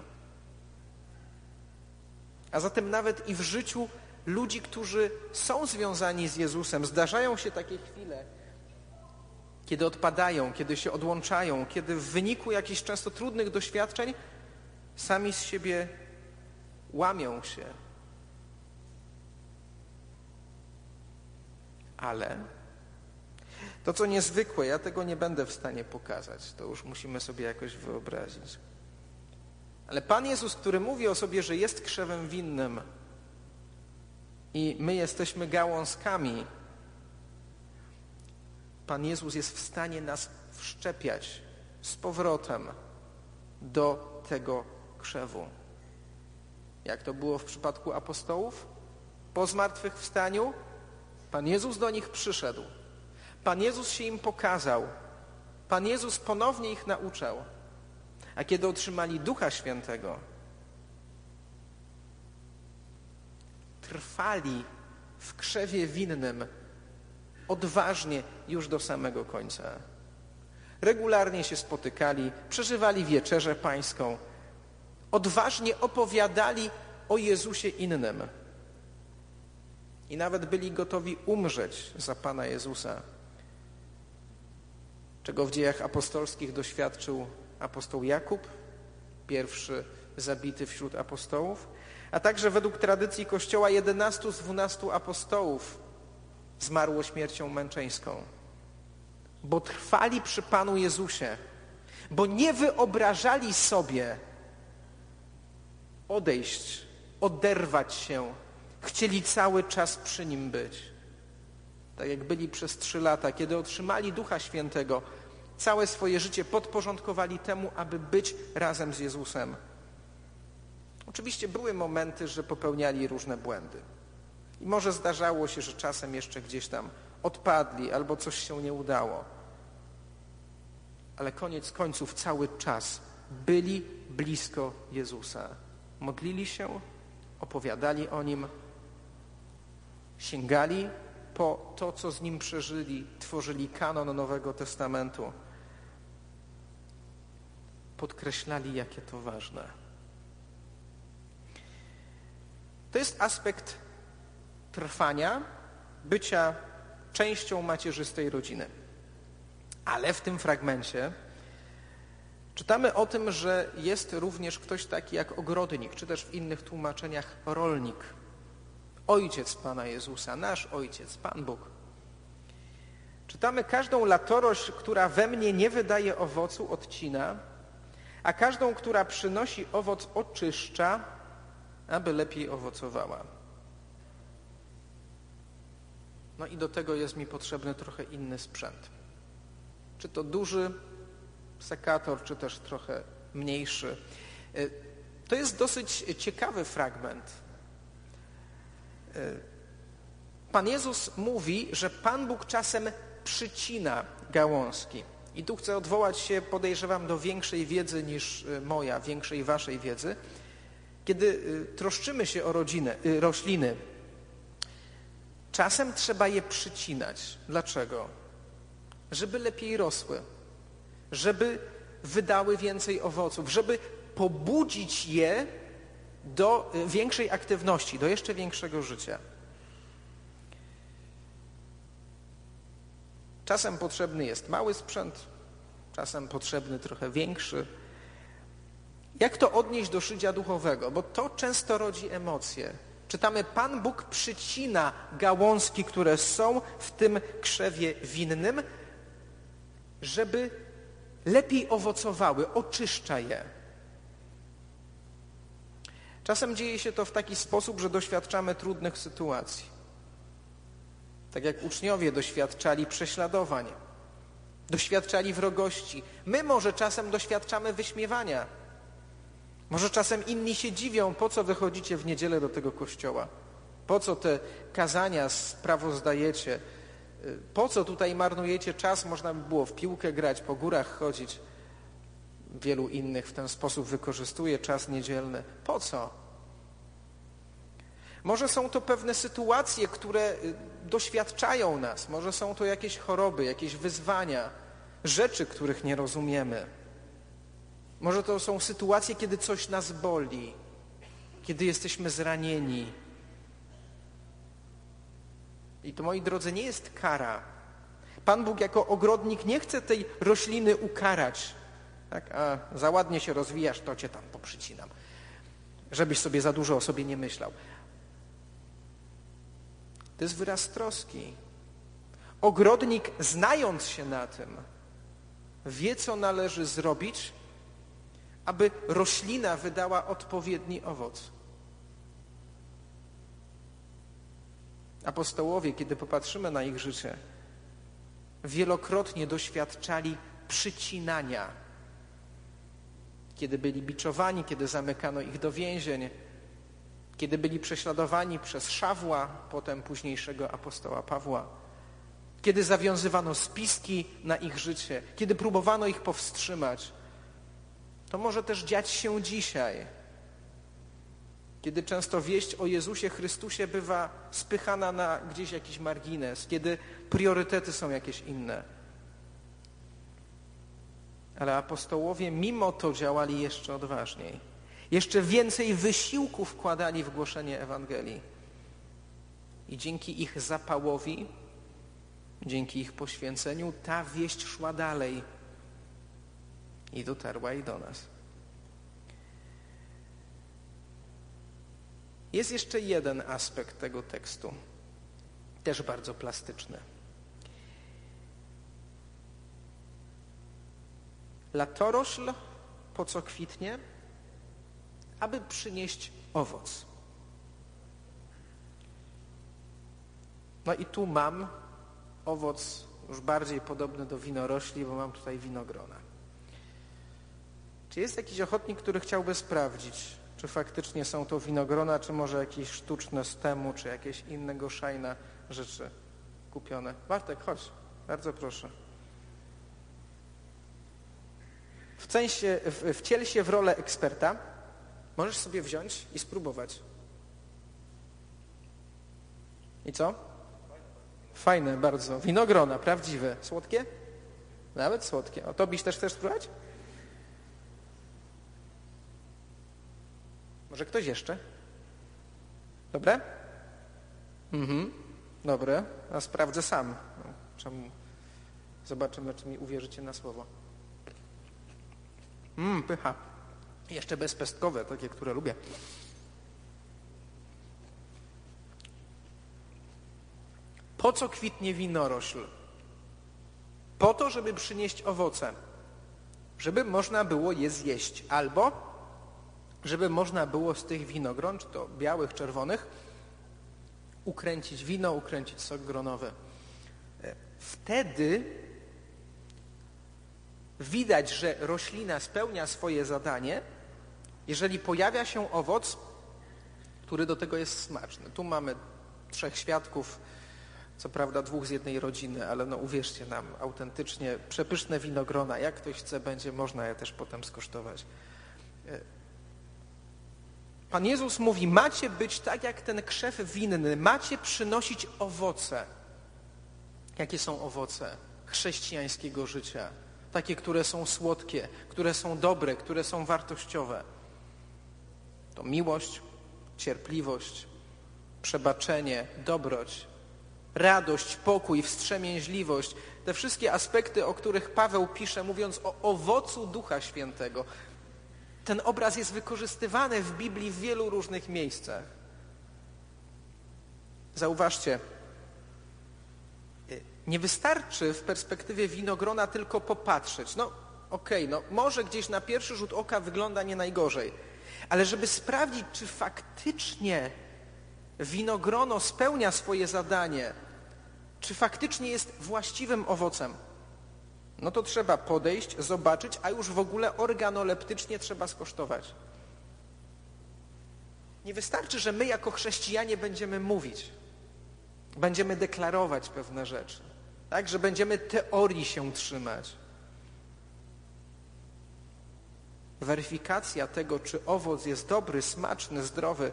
A zatem nawet i w życiu ludzi, którzy są związani z Jezusem, zdarzają się takie chwile, kiedy odpadają, kiedy się odłączają, kiedy w wyniku jakichś często trudnych doświadczeń sami z siebie łamią się. Ale to, co niezwykłe, ja tego nie będę w stanie pokazać, to już musimy sobie jakoś wyobrazić. Ale Pan Jezus, który mówi o sobie, że jest krzewem winnym i my jesteśmy gałązkami, Pan Jezus jest w stanie nas wszczepiać z powrotem do tego krzewu. Jak to było w przypadku apostołów? Po zmartwychwstaniu Pan Jezus do nich przyszedł. Pan Jezus się im pokazał. Pan Jezus ponownie ich nauczał. A kiedy otrzymali Ducha Świętego, trwali w krzewie winnym odważnie już do samego końca. Regularnie się spotykali, przeżywali wieczerzę pańską, odważnie opowiadali o Jezusie innym i nawet byli gotowi umrzeć za Pana Jezusa, czego w dziejach apostolskich doświadczył apostoł Jakub, pierwszy zabity wśród apostołów, a także według tradycji Kościoła jedenastu z dwunastu apostołów zmarło śmiercią męczeńską, bo trwali przy Panu Jezusie, bo nie wyobrażali sobie odejść, oderwać się, chcieli cały czas przy Nim być. Tak jak byli przez trzy lata, kiedy otrzymali Ducha Świętego, całe swoje życie podporządkowali temu, aby być razem z Jezusem. Oczywiście były momenty, że popełniali różne błędy. I może zdarzało się, że czasem jeszcze gdzieś tam odpadli albo coś się nie udało. Ale koniec końców cały czas byli blisko Jezusa. Modlili się, opowiadali o Nim, sięgali po to, co z Nim przeżyli, tworzyli kanon Nowego Testamentu. Podkreślali, jakie to ważne. To jest aspekt trwania, bycia częścią macierzystej rodziny. Ale w tym fragmencie czytamy o tym, że jest również ktoś taki jak ogrodnik, czy też w innych tłumaczeniach rolnik. Ojciec Pana Jezusa, nasz Ojciec, Pan Bóg. Czytamy: każdą latorość, która we mnie nie wydaje owocu, odcina, a każdą, która przynosi owoc, oczyszcza, aby lepiej owocowała. No i do tego jest mi potrzebny trochę inny sprzęt. Czy to duży sekator, czy też trochę mniejszy. To jest dosyć ciekawy fragment. Pan Jezus mówi, że Pan Bóg czasem przycina gałązki. I tu chcę odwołać się, podejrzewam, do większej wiedzy niż moja, większej waszej wiedzy. Kiedy troszczymy się o rodzinę, rośliny, czasem trzeba je przycinać. Dlaczego? Żeby lepiej rosły, żeby wydały więcej owoców, żeby pobudzić je do większej aktywności, do jeszcze większego życia. Czasem potrzebny jest mały sprzęt, czasem potrzebny trochę większy. Jak to odnieść do życia duchowego? Bo to często rodzi emocje. Czytamy: Pan Bóg przycina gałązki, które są w tym krzewie winnym, żeby lepiej owocowały, oczyszcza je. Czasem dzieje się to w taki sposób, że doświadczamy trudnych sytuacji. Tak jak uczniowie doświadczali prześladowań, doświadczali wrogości. My może czasem doświadczamy wyśmiewania. Może czasem inni się dziwią, po co wychodzicie w niedzielę do tego kościoła? Po co te kazania sprawozdajecie? Po co tutaj marnujecie czas? Można by było w piłkę grać, po górach chodzić. Wielu innych w ten sposób wykorzystuje czas niedzielny. Po co? Może są to pewne sytuacje, które doświadczają nas. Może są to jakieś choroby, jakieś wyzwania, rzeczy, których nie rozumiemy. Może to są sytuacje, kiedy coś nas boli, kiedy jesteśmy zranieni. I to, moi drodzy, nie jest kara. Pan Bóg jako ogrodnik nie chce tej rośliny ukarać. Tak? A za ładnie się rozwijasz, to cię tam poprzycinam. Żebyś sobie za dużo o sobie nie myślał. To jest wyraz troski. Ogrodnik, znając się na tym, wie, co należy zrobić, aby roślina wydała odpowiedni owoc. Apostołowie, kiedy popatrzymy na ich życie, wielokrotnie doświadczali przycinania. Kiedy byli biczowani, kiedy zamykano ich do więzień, kiedy byli prześladowani przez Szawła, potem późniejszego apostoła Pawła, kiedy zawiązywano spiski na ich życie, kiedy próbowano ich powstrzymać. To może też dziać się dzisiaj, kiedy często wieść o Jezusie Chrystusie bywa spychana na gdzieś jakiś margines, kiedy priorytety są jakieś inne. Ale apostołowie mimo to działali jeszcze odważniej. Jeszcze więcej wysiłku wkładali w głoszenie Ewangelii. I dzięki ich zapałowi, dzięki ich poświęceniu ta wieść szła dalej i dotarła i do nas. Jest jeszcze jeden aspekt tego tekstu, też bardzo plastyczny. Latorośl po co kwitnie? Aby przynieść owoc. No i tu mam owoc już bardziej podobny do winorośli, bo mam tutaj winogrona. Czy jest jakiś ochotnik, który chciałby sprawdzić, czy faktycznie są to winogrona, czy może jakieś sztuczne stemu, czy jakieś innego szajna rzeczy kupione? Bartek, chodź, bardzo proszę. Wciel się, wciel się w rolę eksperta. Możesz sobie wziąć i spróbować. I co? Fajne bardzo. Winogrona, prawdziwe. Słodkie? Nawet słodkie. O, Tobiś też chcesz spróbować? Może ktoś jeszcze? Dobre? Mhm. Dobre. A sprawdzę sam. No, czemu? Zobaczymy, czy mi uwierzycie na słowo. Mmm, pycha. Jeszcze bezpestkowe, takie, które lubię. Po co kwitnie winorośl? Po to, żeby przynieść owoce. Żeby można było je zjeść. Albo żeby można było z tych winogron, czy to białych, czerwonych, ukręcić wino, ukręcić sok gronowy. Wtedy widać, że roślina spełnia swoje zadanie, jeżeli pojawia się owoc, który do tego jest smaczny. Tu mamy trzech świadków, co prawda dwóch z jednej rodziny, ale no uwierzcie nam, autentycznie przepyszne winogrona. Jak ktoś chce, będzie można je też potem skosztować. Pan Jezus mówi, macie być tak jak ten krzew winny, macie przynosić owoce. Jakie są owoce chrześcijańskiego życia? Takie, które są słodkie, które są dobre, które są wartościowe. To miłość, cierpliwość, przebaczenie, dobroć, radość, pokój, wstrzemięźliwość. Te wszystkie aspekty, o których Paweł pisze, mówiąc o owocu Ducha Świętego. Ten obraz jest wykorzystywany w Biblii w wielu różnych miejscach. Zauważcie, nie wystarczy w perspektywie winogrona tylko popatrzeć. No okej, okay, no może gdzieś na pierwszy rzut oka wygląda nie najgorzej, ale żeby sprawdzić, czy faktycznie winogrono spełnia swoje zadanie, czy faktycznie jest właściwym owocem, no to trzeba podejść, zobaczyć, a już w ogóle organoleptycznie trzeba skosztować. Nie wystarczy, że my jako chrześcijanie będziemy mówić, będziemy deklarować pewne rzeczy, tak, że będziemy teorii się trzymać. Weryfikacja tego, czy owoc jest dobry, smaczny, zdrowy,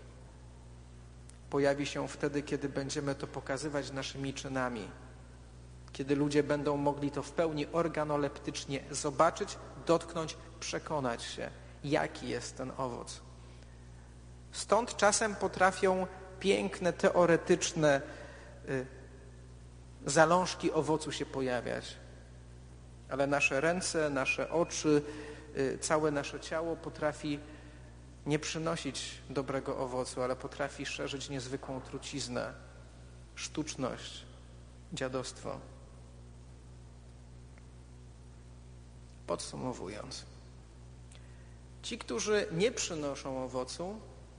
pojawi się wtedy, kiedy będziemy to pokazywać naszymi czynami. Kiedy ludzie będą mogli to w pełni organoleptycznie zobaczyć, dotknąć, przekonać się, jaki jest ten owoc. Stąd czasem potrafią piękne, teoretyczne y, zalążki owocu się pojawiać. Ale nasze ręce, nasze oczy, y, całe nasze ciało potrafi nie przynosić dobrego owocu, ale potrafi szerzyć niezwykłą truciznę, sztuczność, dziadostwo. Podsumowując, Ci, którzy nie przynoszą owocu,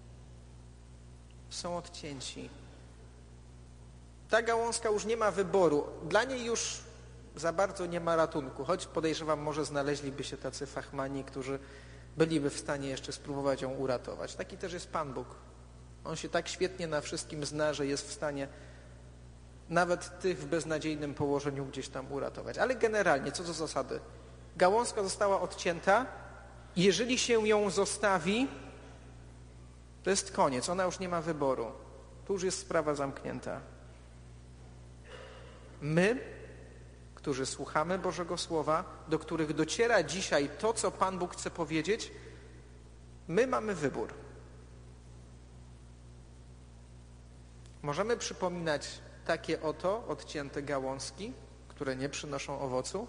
są odcięci. Ta gałązka już nie ma wyboru. Dla niej już za bardzo nie ma ratunku, choć podejrzewam, może znaleźliby się tacy fachmani, którzy byliby w stanie jeszcze spróbować ją uratować. Taki też jest Pan Bóg. On się tak świetnie na wszystkim zna, że jest w stanie nawet tych w beznadziejnym położeniu gdzieś tam uratować. Ale generalnie, co do zasady, gałązka została odcięta i jeżeli się ją zostawi, to jest koniec. Ona już nie ma wyboru. Tu już jest sprawa zamknięta. My, którzy słuchamy Bożego Słowa, do których dociera dzisiaj to, co Pan Bóg chce powiedzieć, my mamy wybór. Możemy przypominać takie oto odcięte gałązki, które nie przynoszą owocu,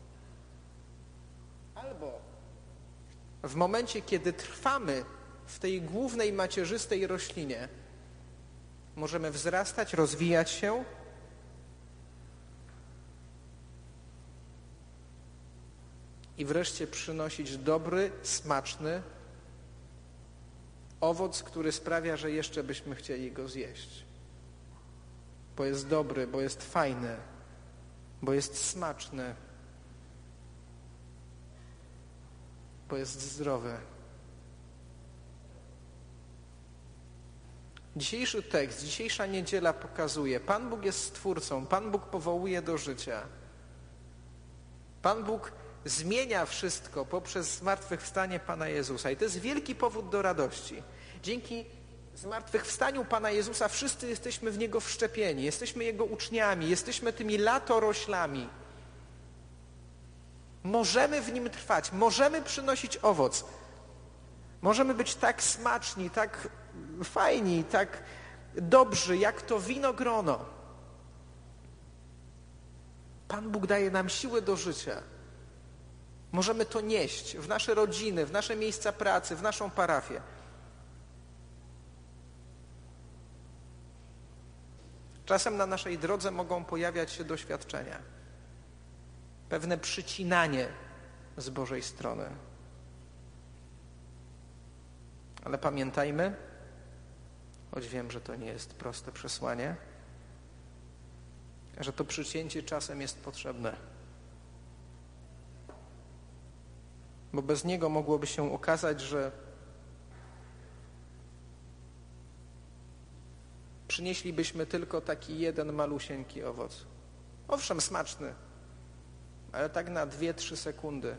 albo w momencie, kiedy trwamy w tej głównej macierzystej roślinie, możemy wzrastać, rozwijać się i wreszcie przynosić dobry, smaczny owoc, który sprawia, że jeszcze byśmy chcieli go zjeść. Bo jest dobry, bo jest fajny, bo jest smaczny, bo jest zdrowy. Dzisiejszy tekst, dzisiejsza niedziela pokazuje, Pan Bóg jest Stwórcą, Pan Bóg powołuje do życia. Pan Bóg zmienia wszystko poprzez zmartwychwstanie Pana Jezusa i to jest wielki powód do radości. Dzięki zmartwychwstaniu Pana Jezusa wszyscy jesteśmy w Niego wszczepieni, jesteśmy Jego uczniami, jesteśmy tymi latoroślami. Możemy w Nim trwać, możemy przynosić owoc. Możemy być tak smaczni, tak fajni, tak dobrzy, jak to winogrono. Pan Bóg daje nam siłę do życia. Możemy to nieść w nasze rodziny, w nasze miejsca pracy, w naszą parafię. Czasem na naszej drodze mogą pojawiać się doświadczenia. Pewne przycinanie z Bożej strony. Ale pamiętajmy, choć wiem, że to nie jest proste przesłanie, że to przycięcie czasem jest potrzebne. Bo bez niego mogłoby się okazać, że przynieślibyśmy tylko taki jeden malusieńki owoc. Owszem, smaczny, ale tak na dwie, trzy sekundy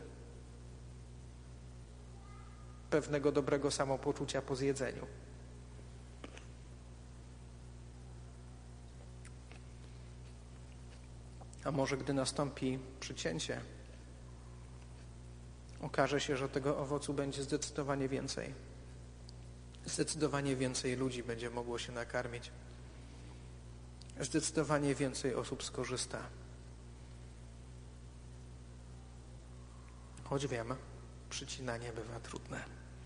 pewnego dobrego samopoczucia po zjedzeniu. A może gdy nastąpi przycięcie, okaże się, że tego owocu będzie zdecydowanie więcej. Zdecydowanie więcej ludzi będzie mogło się nakarmić. Zdecydowanie więcej osób skorzysta. Choć wiem, przycinanie bywa trudne.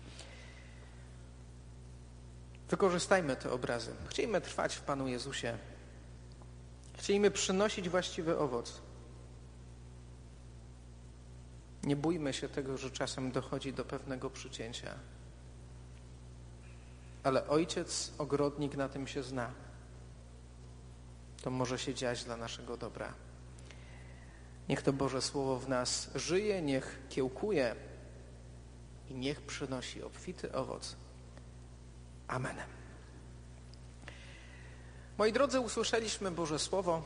Wykorzystajmy te obrazy. Chciejmy trwać w Panu Jezusie. Chciejmy przynosić właściwy owoc. Nie bójmy się tego, że czasem dochodzi do pewnego przycięcia. Ale Ojciec, ogrodnik na tym się zna. To może się dziać dla naszego dobra. Niech to Boże Słowo w nas żyje, niech kiełkuje i niech przynosi obfity owoc. Amen. Moi drodzy, usłyszeliśmy Boże Słowo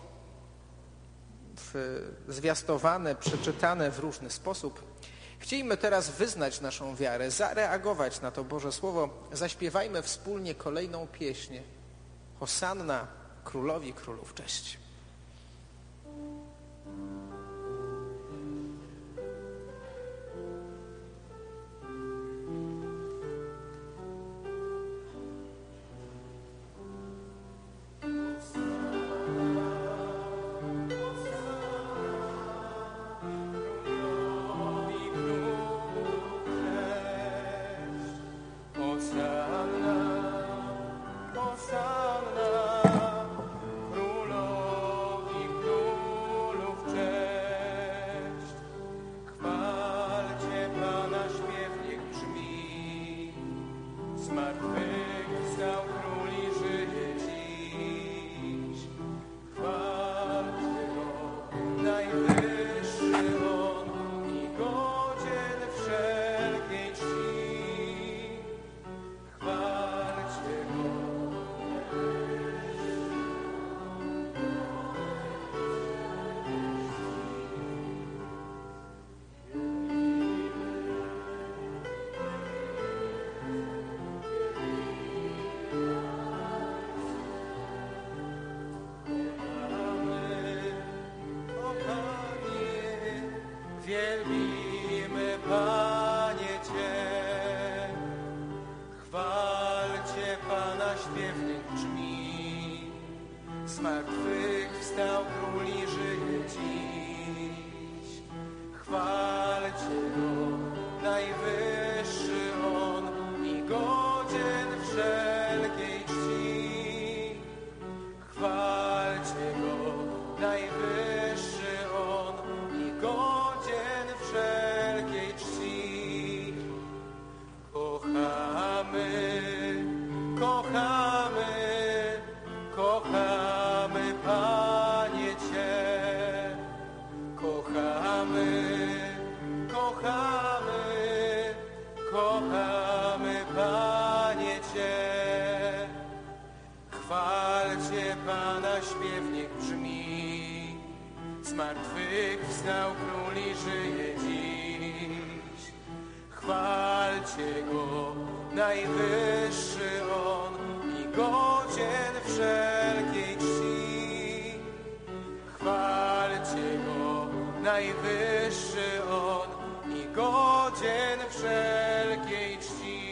w, zwiastowane, przeczytane w różny sposób. Chcielibyśmy teraz wyznać naszą wiarę, zareagować na to Boże Słowo. Zaśpiewajmy wspólnie kolejną pieśń. Hosanna Królowi Królów, cześć. Hosanna, Królowi Wielbimy, Panie, Cię, chwalcie Pana, śpiewnik brzmi, z martwych wstał Król i żyje dziś. Chwalcie Go, najwyższy On i godzien wszelkiej czci. Chwalcie Go, najwyższy On i godzien wszelkiej czci. Kochamy, kochamy, kochamy, Panie, Cię. Kochamy, kochamy, kochamy, Panie, Cię. Chwalcie Pana, śpiewnik brzmi, z martwych wstał Król i żyje dziś. Chwalcie Go, najwyższy On i godzien wszelkiej czci. Chwalcie Go, najwyższy On i godzien wszelkiej czci.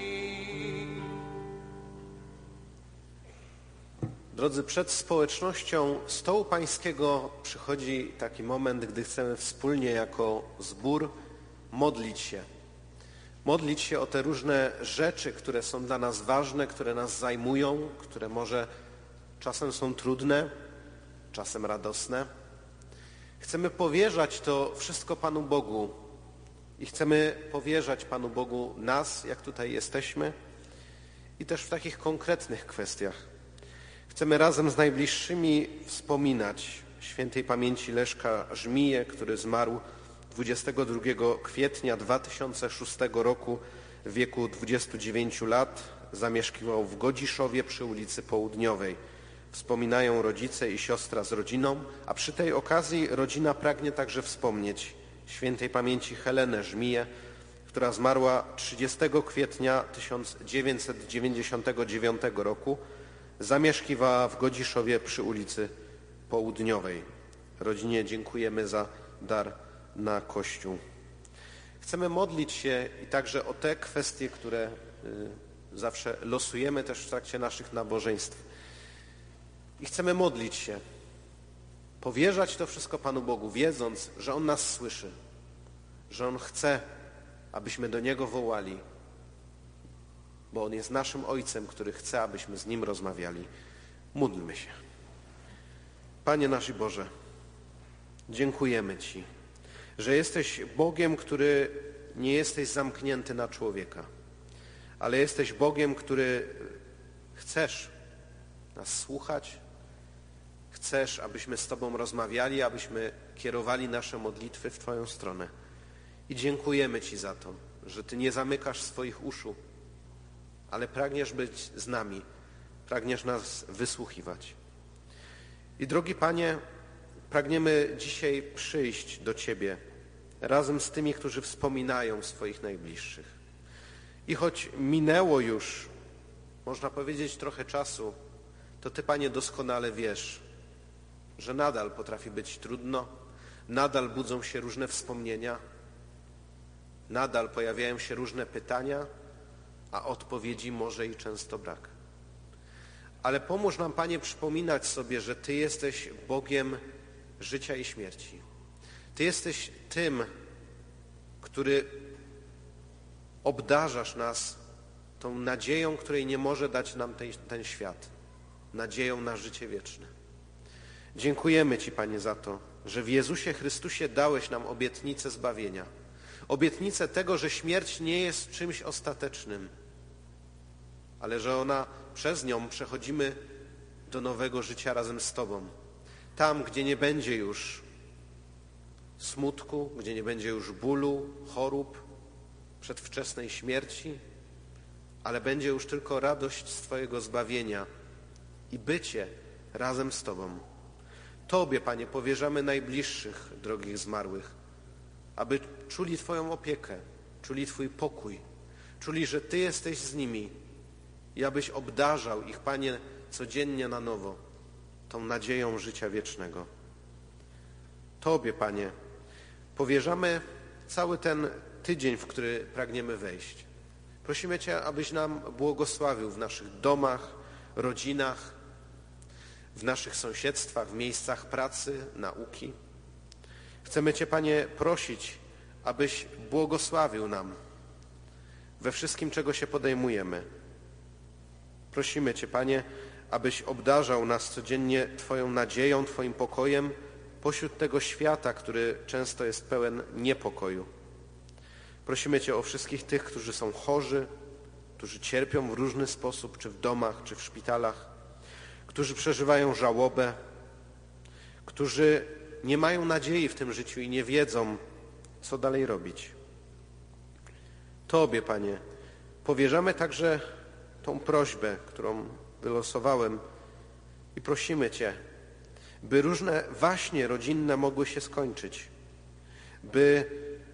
Drodzy, przed społecznością Stołu Pańskiego przychodzi taki moment, gdy chcemy wspólnie jako zbór modlić się. Modlić się o te różne rzeczy, które są dla nas ważne, które nas zajmują, które może czasem są trudne, czasem radosne. Chcemy powierzać to wszystko Panu Bogu i chcemy powierzać Panu Bogu nas, jak tutaj jesteśmy, i też w takich konkretnych kwestiach. Chcemy razem z najbliższymi wspominać świętej pamięci Leszka Żmiję, który zmarł dwudziestego drugiego kwietnia dwa tysiące szóstego roku w wieku dwudziestu dziewięciu lat. Zamieszkiwał w Godziszowie przy ulicy Południowej. Wspominają rodzice i siostra z rodziną, a przy tej okazji rodzina pragnie także wspomnieć świętej pamięci Helenę Żmiję, która zmarła trzydziestego kwietnia tysiąc dziewięćset dziewięćdziesiątego dziewiątego roku. Zamieszkiwała w Godziszowie przy ulicy Południowej. Rodzinie dziękujemy za dar na Kościół. Chcemy modlić się i także o te kwestie, które y, zawsze losujemy też w trakcie naszych nabożeństw. I chcemy modlić się, powierzać to wszystko Panu Bogu, wiedząc, że On nas słyszy, że On chce, abyśmy do Niego wołali, bo On jest naszym Ojcem, który chce, abyśmy z Nim rozmawiali. Módlmy się. Panie nasz i Boże, dziękujemy Ci, że jesteś Bogiem, który nie jesteś zamknięty na człowieka, ale jesteś Bogiem, który chcesz nas słuchać, chcesz, abyśmy z Tobą rozmawiali, abyśmy kierowali nasze modlitwy w Twoją stronę. I dziękujemy Ci za to, że Ty nie zamykasz swoich uszu, ale pragniesz być z nami, pragniesz nas wysłuchiwać. I drogi Panie, pragniemy dzisiaj przyjść do Ciebie razem z tymi, którzy wspominają swoich najbliższych. I choć minęło już, można powiedzieć, trochę czasu, to Ty, Panie, doskonale wiesz, że nadal potrafi być trudno, nadal budzą się różne wspomnienia, nadal pojawiają się różne pytania, a odpowiedzi może i często brak. Ale pomóż nam, Panie, przypominać sobie, że Ty jesteś Bogiem życia i śmierci. Ty jesteś tym, który obdarzasz nas tą nadzieją, której nie może dać nam ten, ten świat. Nadzieją na życie wieczne. Dziękujemy Ci, Panie, za to, że w Jezusie Chrystusie dałeś nam obietnicę zbawienia. Obietnicę tego, że śmierć nie jest czymś ostatecznym, ale że ona, przez nią przechodzimy do nowego życia razem z Tobą. Tam, gdzie nie będzie już smutku, gdzie nie będzie już bólu, chorób, przedwczesnej śmierci, ale będzie już tylko radość z Twojego zbawienia i bycie razem z Tobą. Tobie, Panie, powierzamy najbliższych drogich zmarłych, aby czuli Twoją opiekę, czuli Twój pokój, czuli, że Ty jesteś z nimi i abyś obdarzał ich, Panie, codziennie na nowo tą nadzieją życia wiecznego. Tobie, Panie, powierzamy cały ten tydzień, w który pragniemy wejść. Prosimy Cię, abyś nam błogosławił w naszych domach, rodzinach, w naszych sąsiedztwach, w miejscach pracy, nauki. Chcemy Cię, Panie, prosić, abyś błogosławił nam we wszystkim, czego się podejmujemy. Prosimy Cię, Panie, abyś obdarzał nas codziennie Twoją nadzieją, Twoim pokojem pośród tego świata, który często jest pełen niepokoju. Prosimy Cię o wszystkich tych, którzy są chorzy, którzy cierpią w różny sposób, czy w domach, czy w szpitalach, którzy przeżywają żałobę, którzy nie mają nadziei w tym życiu i nie wiedzą, co dalej robić. Tobie, Panie, powierzamy także tą prośbę, którą wylosowałem i prosimy Cię, by różne waśnie rodzinne mogły się skończyć, by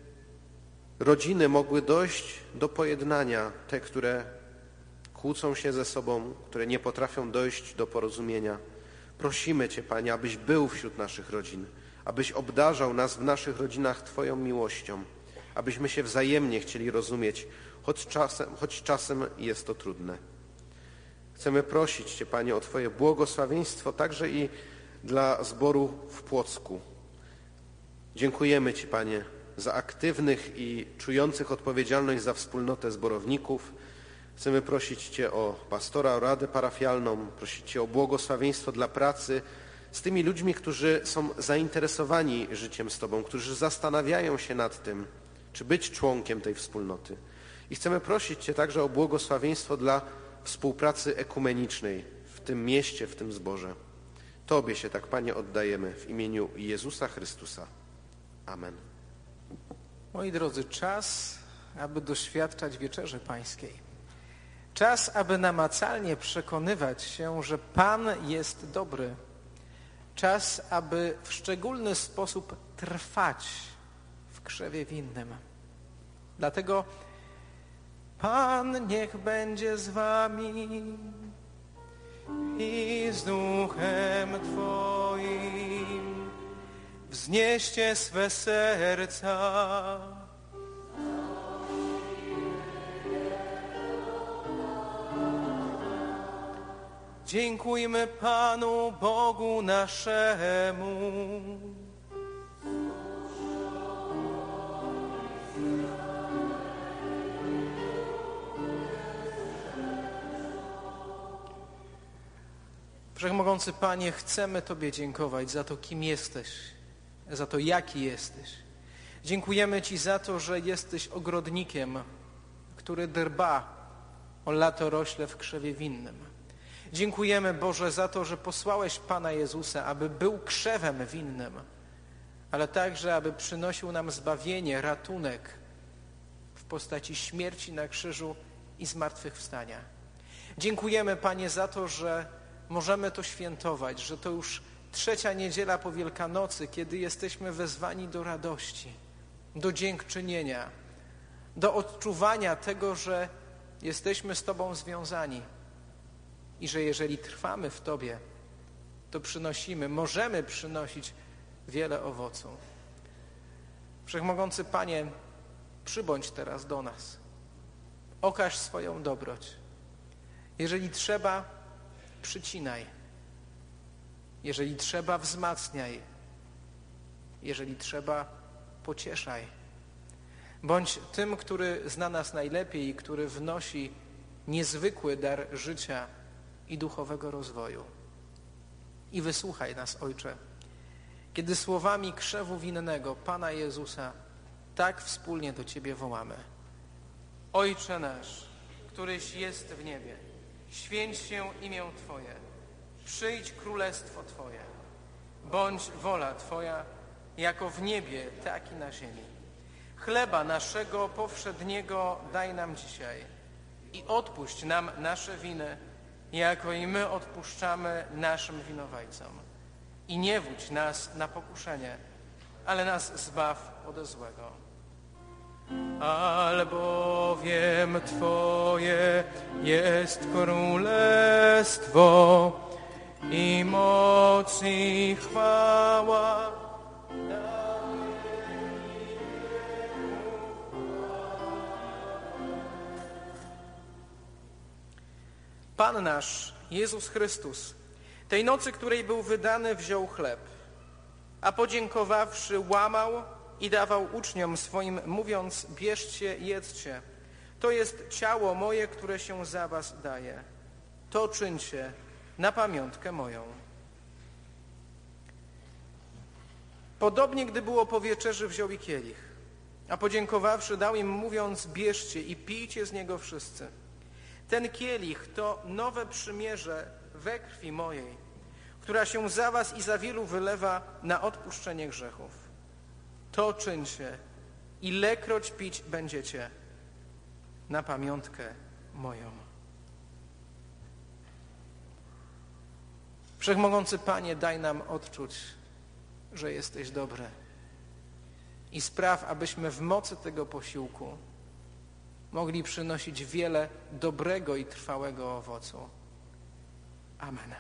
rodziny mogły dojść do pojednania, te, które kłócą się ze sobą, które nie potrafią dojść do porozumienia. Prosimy Cię, Panie, abyś był wśród naszych rodzin, abyś obdarzał nas w naszych rodzinach Twoją miłością, abyśmy się wzajemnie chcieli rozumieć, choć czasem, choć czasem jest to trudne. Chcemy prosić Cię, Panie, o Twoje błogosławieństwo także i dla zboru w Płocku. Dziękujemy Ci, Panie, za aktywnych i czujących odpowiedzialność za wspólnotę zborowników. Chcemy prosić Cię o pastora, o radę parafialną, prosić Cię o błogosławieństwo dla pracy z tymi ludźmi, którzy są zainteresowani życiem z Tobą, którzy zastanawiają się nad tym, czy być członkiem tej wspólnoty. I chcemy prosić Cię także o błogosławieństwo dla współpracy ekumenicznej w tym mieście, w tym zborze. Tobie się tak, Panie, oddajemy w imieniu Jezusa Chrystusa. Amen. Moi drodzy, czas, aby doświadczać Wieczerzy Pańskiej. Czas, aby namacalnie przekonywać się, że Pan jest dobry. Czas, aby w szczególny sposób trwać w krzewie winnym. Dlatego Pan niech będzie z wami i z duchem Twoim. Wznieście swe serca. Dziękujmy Panu Bogu naszemu. Wszechmogący Panie, chcemy Tobie dziękować za to, kim jesteś, za to, jaki jesteś. Dziękujemy Ci za to, że jesteś ogrodnikiem, który dba o latorośle w krzewie winnym. Dziękujemy, Boże, za to, że posłałeś Pana Jezusa, aby był krzewem winnym, ale także, aby przynosił nam zbawienie, ratunek w postaci śmierci na krzyżu i zmartwychwstania. Dziękujemy, Panie, za to, że możemy to świętować, że to już trzecia niedziela po Wielkanocy, kiedy jesteśmy wezwani do radości, do dziękczynienia, do odczuwania tego, że jesteśmy z Tobą związani i że jeżeli trwamy w Tobie, to przynosimy, możemy przynosić wiele owoców. Wszechmogący Panie, przybądź teraz do nas. Okaż swoją dobroć. Jeżeli trzeba, przycinaj. Jeżeli trzeba, wzmacniaj. Jeżeli trzeba, pocieszaj. Bądź tym, który zna nas najlepiej i który wnosi niezwykły dar życia i duchowego rozwoju. I wysłuchaj nas, Ojcze, kiedy słowami krzewu winnego Pana Jezusa tak wspólnie do Ciebie wołamy. Ojcze nasz, któryś jest w niebie, święć się imię Twoje, przyjdź królestwo Twoje, bądź wola Twoja, jako w niebie, tak i na ziemi. Chleba naszego powszedniego daj nam dzisiaj i odpuść nam nasze winy, jako i my odpuszczamy naszym winowajcom. I nie wódź nas na pokuszenie, ale nas zbaw ode złego. Albowiem Twoje jest królestwo i moc i chwała na wieki wieków. Pan nasz, Jezus Chrystus, tej nocy, której był wydany, wziął chleb, a podziękowawszy, łamał i dawał uczniom swoim, mówiąc: bierzcie, jedzcie. To jest ciało moje, które się za was daje. To czyńcie na pamiątkę moją. Podobnie, gdy było po wieczerzy, wziął i kielich, a podziękowawszy, dał im, mówiąc: bierzcie i pijcie z niego wszyscy. Ten kielich to nowe przymierze we krwi mojej, która się za was i za wielu wylewa na odpuszczenie grzechów. To czyńcie, ilekroć pić będziecie, na pamiątkę moją. Wszechmogący Panie, daj nam odczuć, że jesteś dobry i spraw, abyśmy w mocy tego posiłku mogli przynosić wiele dobrego i trwałego owocu. Amen.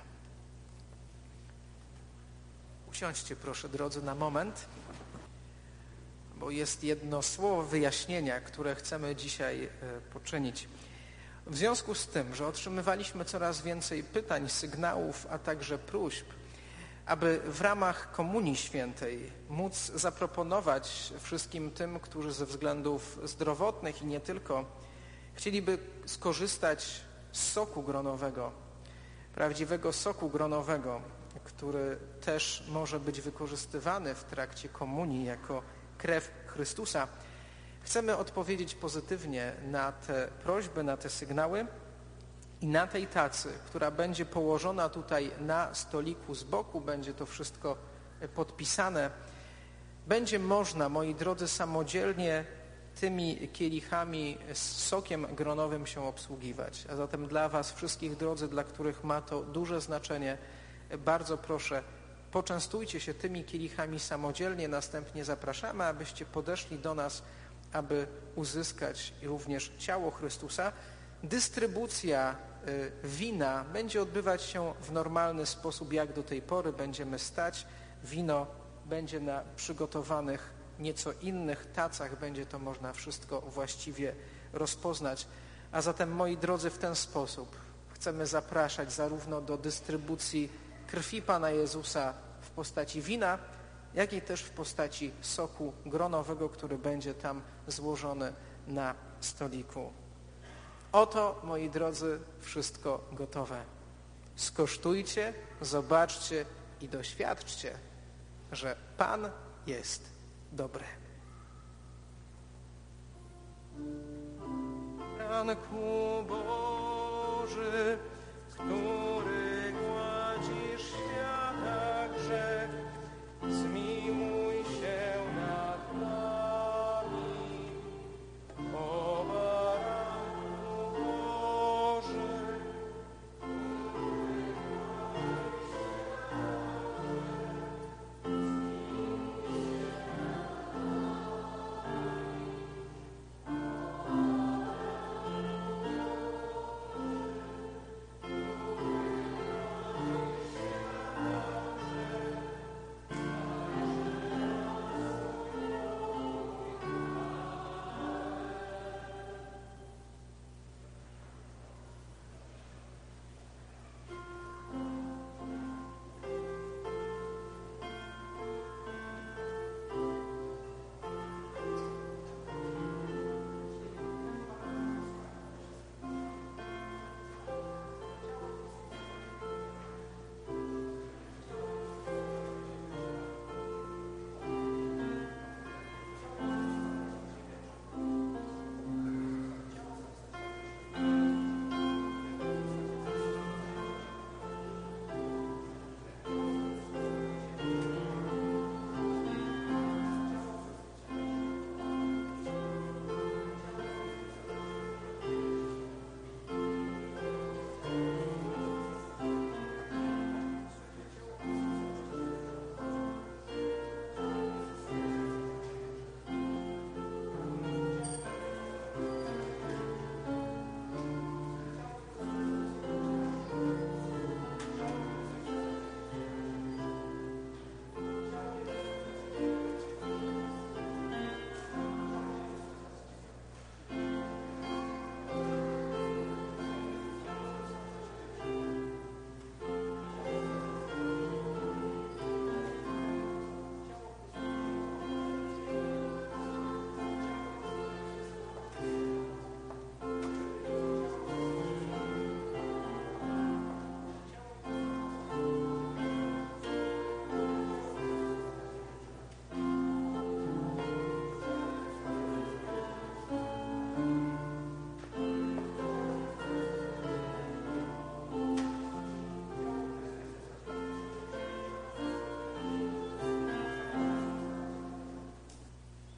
Usiądźcie proszę, drodzy, na moment, bo jest jedno słowo wyjaśnienia, które chcemy dzisiaj poczynić. W związku z tym, że otrzymywaliśmy coraz więcej pytań, sygnałów, a także próśb, aby w ramach Komunii Świętej móc zaproponować wszystkim tym, którzy ze względów zdrowotnych i nie tylko chcieliby skorzystać z soku gronowego, prawdziwego soku gronowego, który też może być wykorzystywany w trakcie komunii jako krew Chrystusa. Chcemy odpowiedzieć pozytywnie na te prośby, na te sygnały i na tej tacy, która będzie położona tutaj na stoliku z boku, będzie to wszystko podpisane. Będzie można, moi drodzy, samodzielnie tymi kielichami z sokiem gronowym się obsługiwać. A zatem dla was wszystkich, drodzy, dla których ma to duże znaczenie, bardzo proszę, poczęstujcie się tymi kielichami samodzielnie, następnie zapraszamy, abyście podeszli do nas, aby uzyskać również ciało Chrystusa. Dystrybucja wina będzie odbywać się w normalny sposób, jak do tej pory. Będziemy stać, wino będzie na przygotowanych, nieco innych tacach, będzie to można wszystko właściwie rozpoznać. A zatem, moi drodzy, w ten sposób chcemy zapraszać zarówno do dystrybucji krwi Pana Jezusa w postaci wina, jak i też w postaci soku gronowego, który będzie tam złożony na stoliku. Oto, moi drodzy, wszystko gotowe. Skosztujcie, zobaczcie i doświadczcie, że Pan jest dobry. Ranku Boży, który gładzisz świata grzech, zmiłuj się nad nami. O Baranku Boży,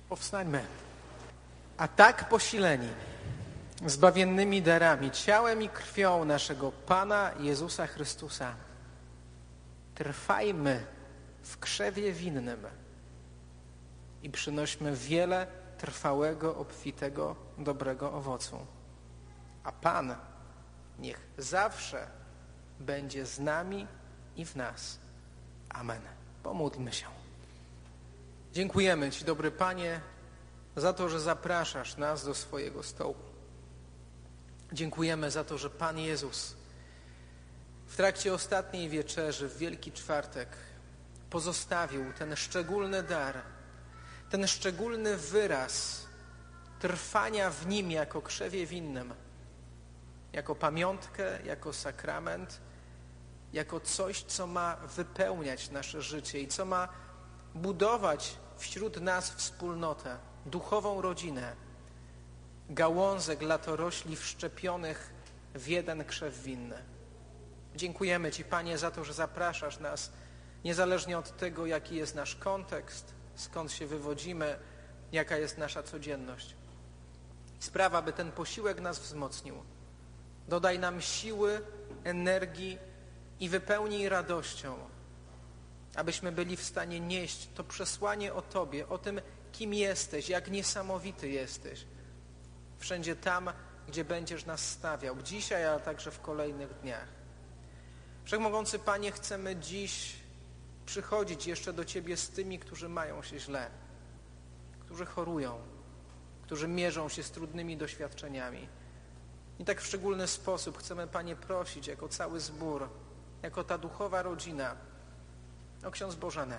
Powstańmy. A tak posileni zbawiennymi darami, ciałem i krwią naszego Pana Jezusa Chrystusa, trwajmy w krzewie winnym i przynośmy wiele trwałego, obfitego, dobrego owocu. A Pan niech zawsze będzie z nami i w nas. Amen. Pomódlmy się. Dziękujemy Ci, dobry Panie, za to, że zapraszasz nas do swojego stołu. Dziękujemy za to, że Pan Jezus w trakcie ostatniej wieczerzy, w Wielki Czwartek, pozostawił ten szczególny dar, ten szczególny wyraz trwania w Nim jako krzewie winnym, jako pamiątkę, jako sakrament, jako coś, co ma wypełniać nasze życie i co ma budować wśród nas wspólnotę, duchową rodzinę, gałązek latorośli wszczepionych w jeden krzew winny. Dziękujemy Ci, Panie, za to, że zapraszasz nas, niezależnie od tego, jaki jest nasz kontekst, skąd się wywodzimy, jaka jest nasza codzienność. Sprawa, by ten posiłek nas wzmocnił. Dodaj nam siły, energii i wypełnij radością, abyśmy byli w stanie nieść to przesłanie o Tobie, o tym, kim jesteś, jak niesamowity jesteś. Wszędzie tam, gdzie będziesz nas stawiał, dzisiaj, a także w kolejnych dniach. Wszechmogący Panie, chcemy dziś przychodzić jeszcze do Ciebie z tymi, którzy mają się źle, którzy chorują, którzy mierzą się z trudnymi doświadczeniami. I tak w szczególny sposób chcemy, Panie, prosić jako cały zbór, jako ta duchowa rodzina, o ksiądz Bożenę,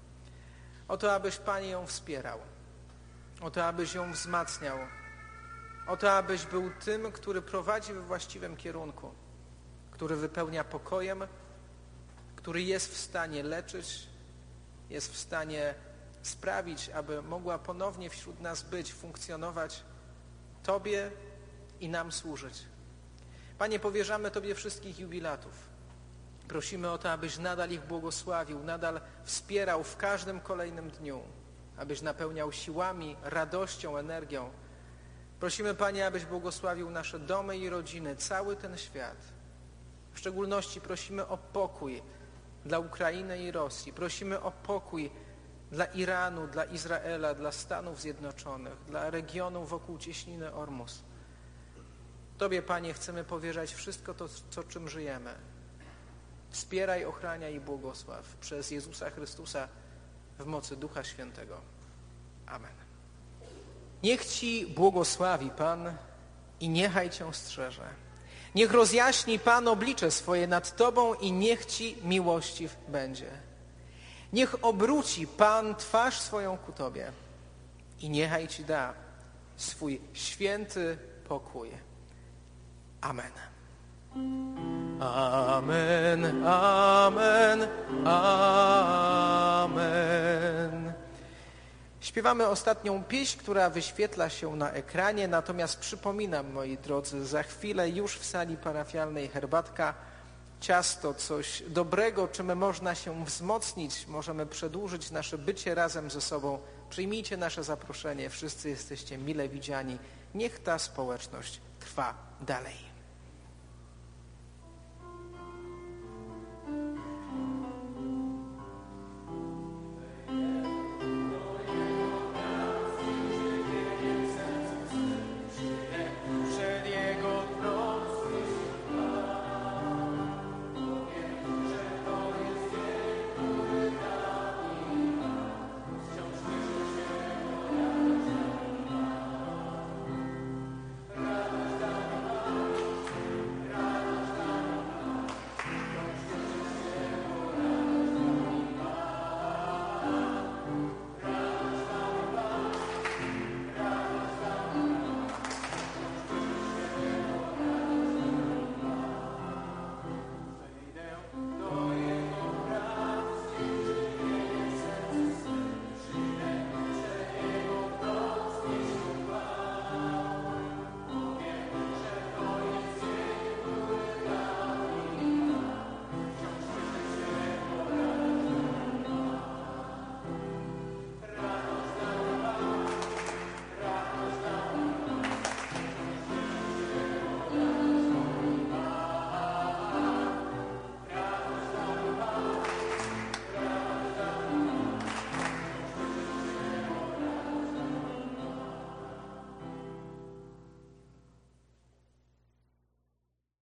o to, abyś, Panie, ją wspierał, o to, abyś ją wzmacniał, o to, abyś był tym, który prowadzi we właściwym kierunku, który wypełnia pokojem, który jest w stanie leczyć, jest w stanie sprawić, aby mogła ponownie wśród nas być, funkcjonować, Tobie i nam służyć. Panie, powierzamy Tobie wszystkich jubilatów. Prosimy o to, abyś nadal ich błogosławił, nadal wspierał w każdym kolejnym dniu, abyś napełniał siłami, radością, energią. Prosimy, Panie, abyś błogosławił nasze domy i rodziny, cały ten świat. W szczególności prosimy o pokój dla Ukrainy i Rosji. Prosimy o pokój dla Iranu, dla Izraela, dla Stanów Zjednoczonych, dla regionu wokół cieśniny Ormus. Tobie, Panie, chcemy powierzać wszystko to, co czym żyjemy. Wspieraj, ochraniaj i błogosław przez Jezusa Chrystusa w mocy Ducha Świętego. Amen. Niech Ci błogosławi Pan i niechaj Cię strzeże. Niech rozjaśni Pan oblicze swoje nad Tobą i niech Ci miłościw będzie. Niech obróci Pan twarz swoją ku Tobie i niechaj Ci da swój święty pokój. Amen. Amen, amen, amen. Śpiewamy ostatnią pieśń, która wyświetla się na ekranie, natomiast przypominam, moi drodzy, za chwilę już w sali parafialnej herbatka, ciasto, coś dobrego, czym można się wzmocnić, możemy przedłużyć nasze bycie razem ze sobą. Przyjmijcie nasze zaproszenie, wszyscy jesteście mile widziani. Niech ta społeczność trwa dalej.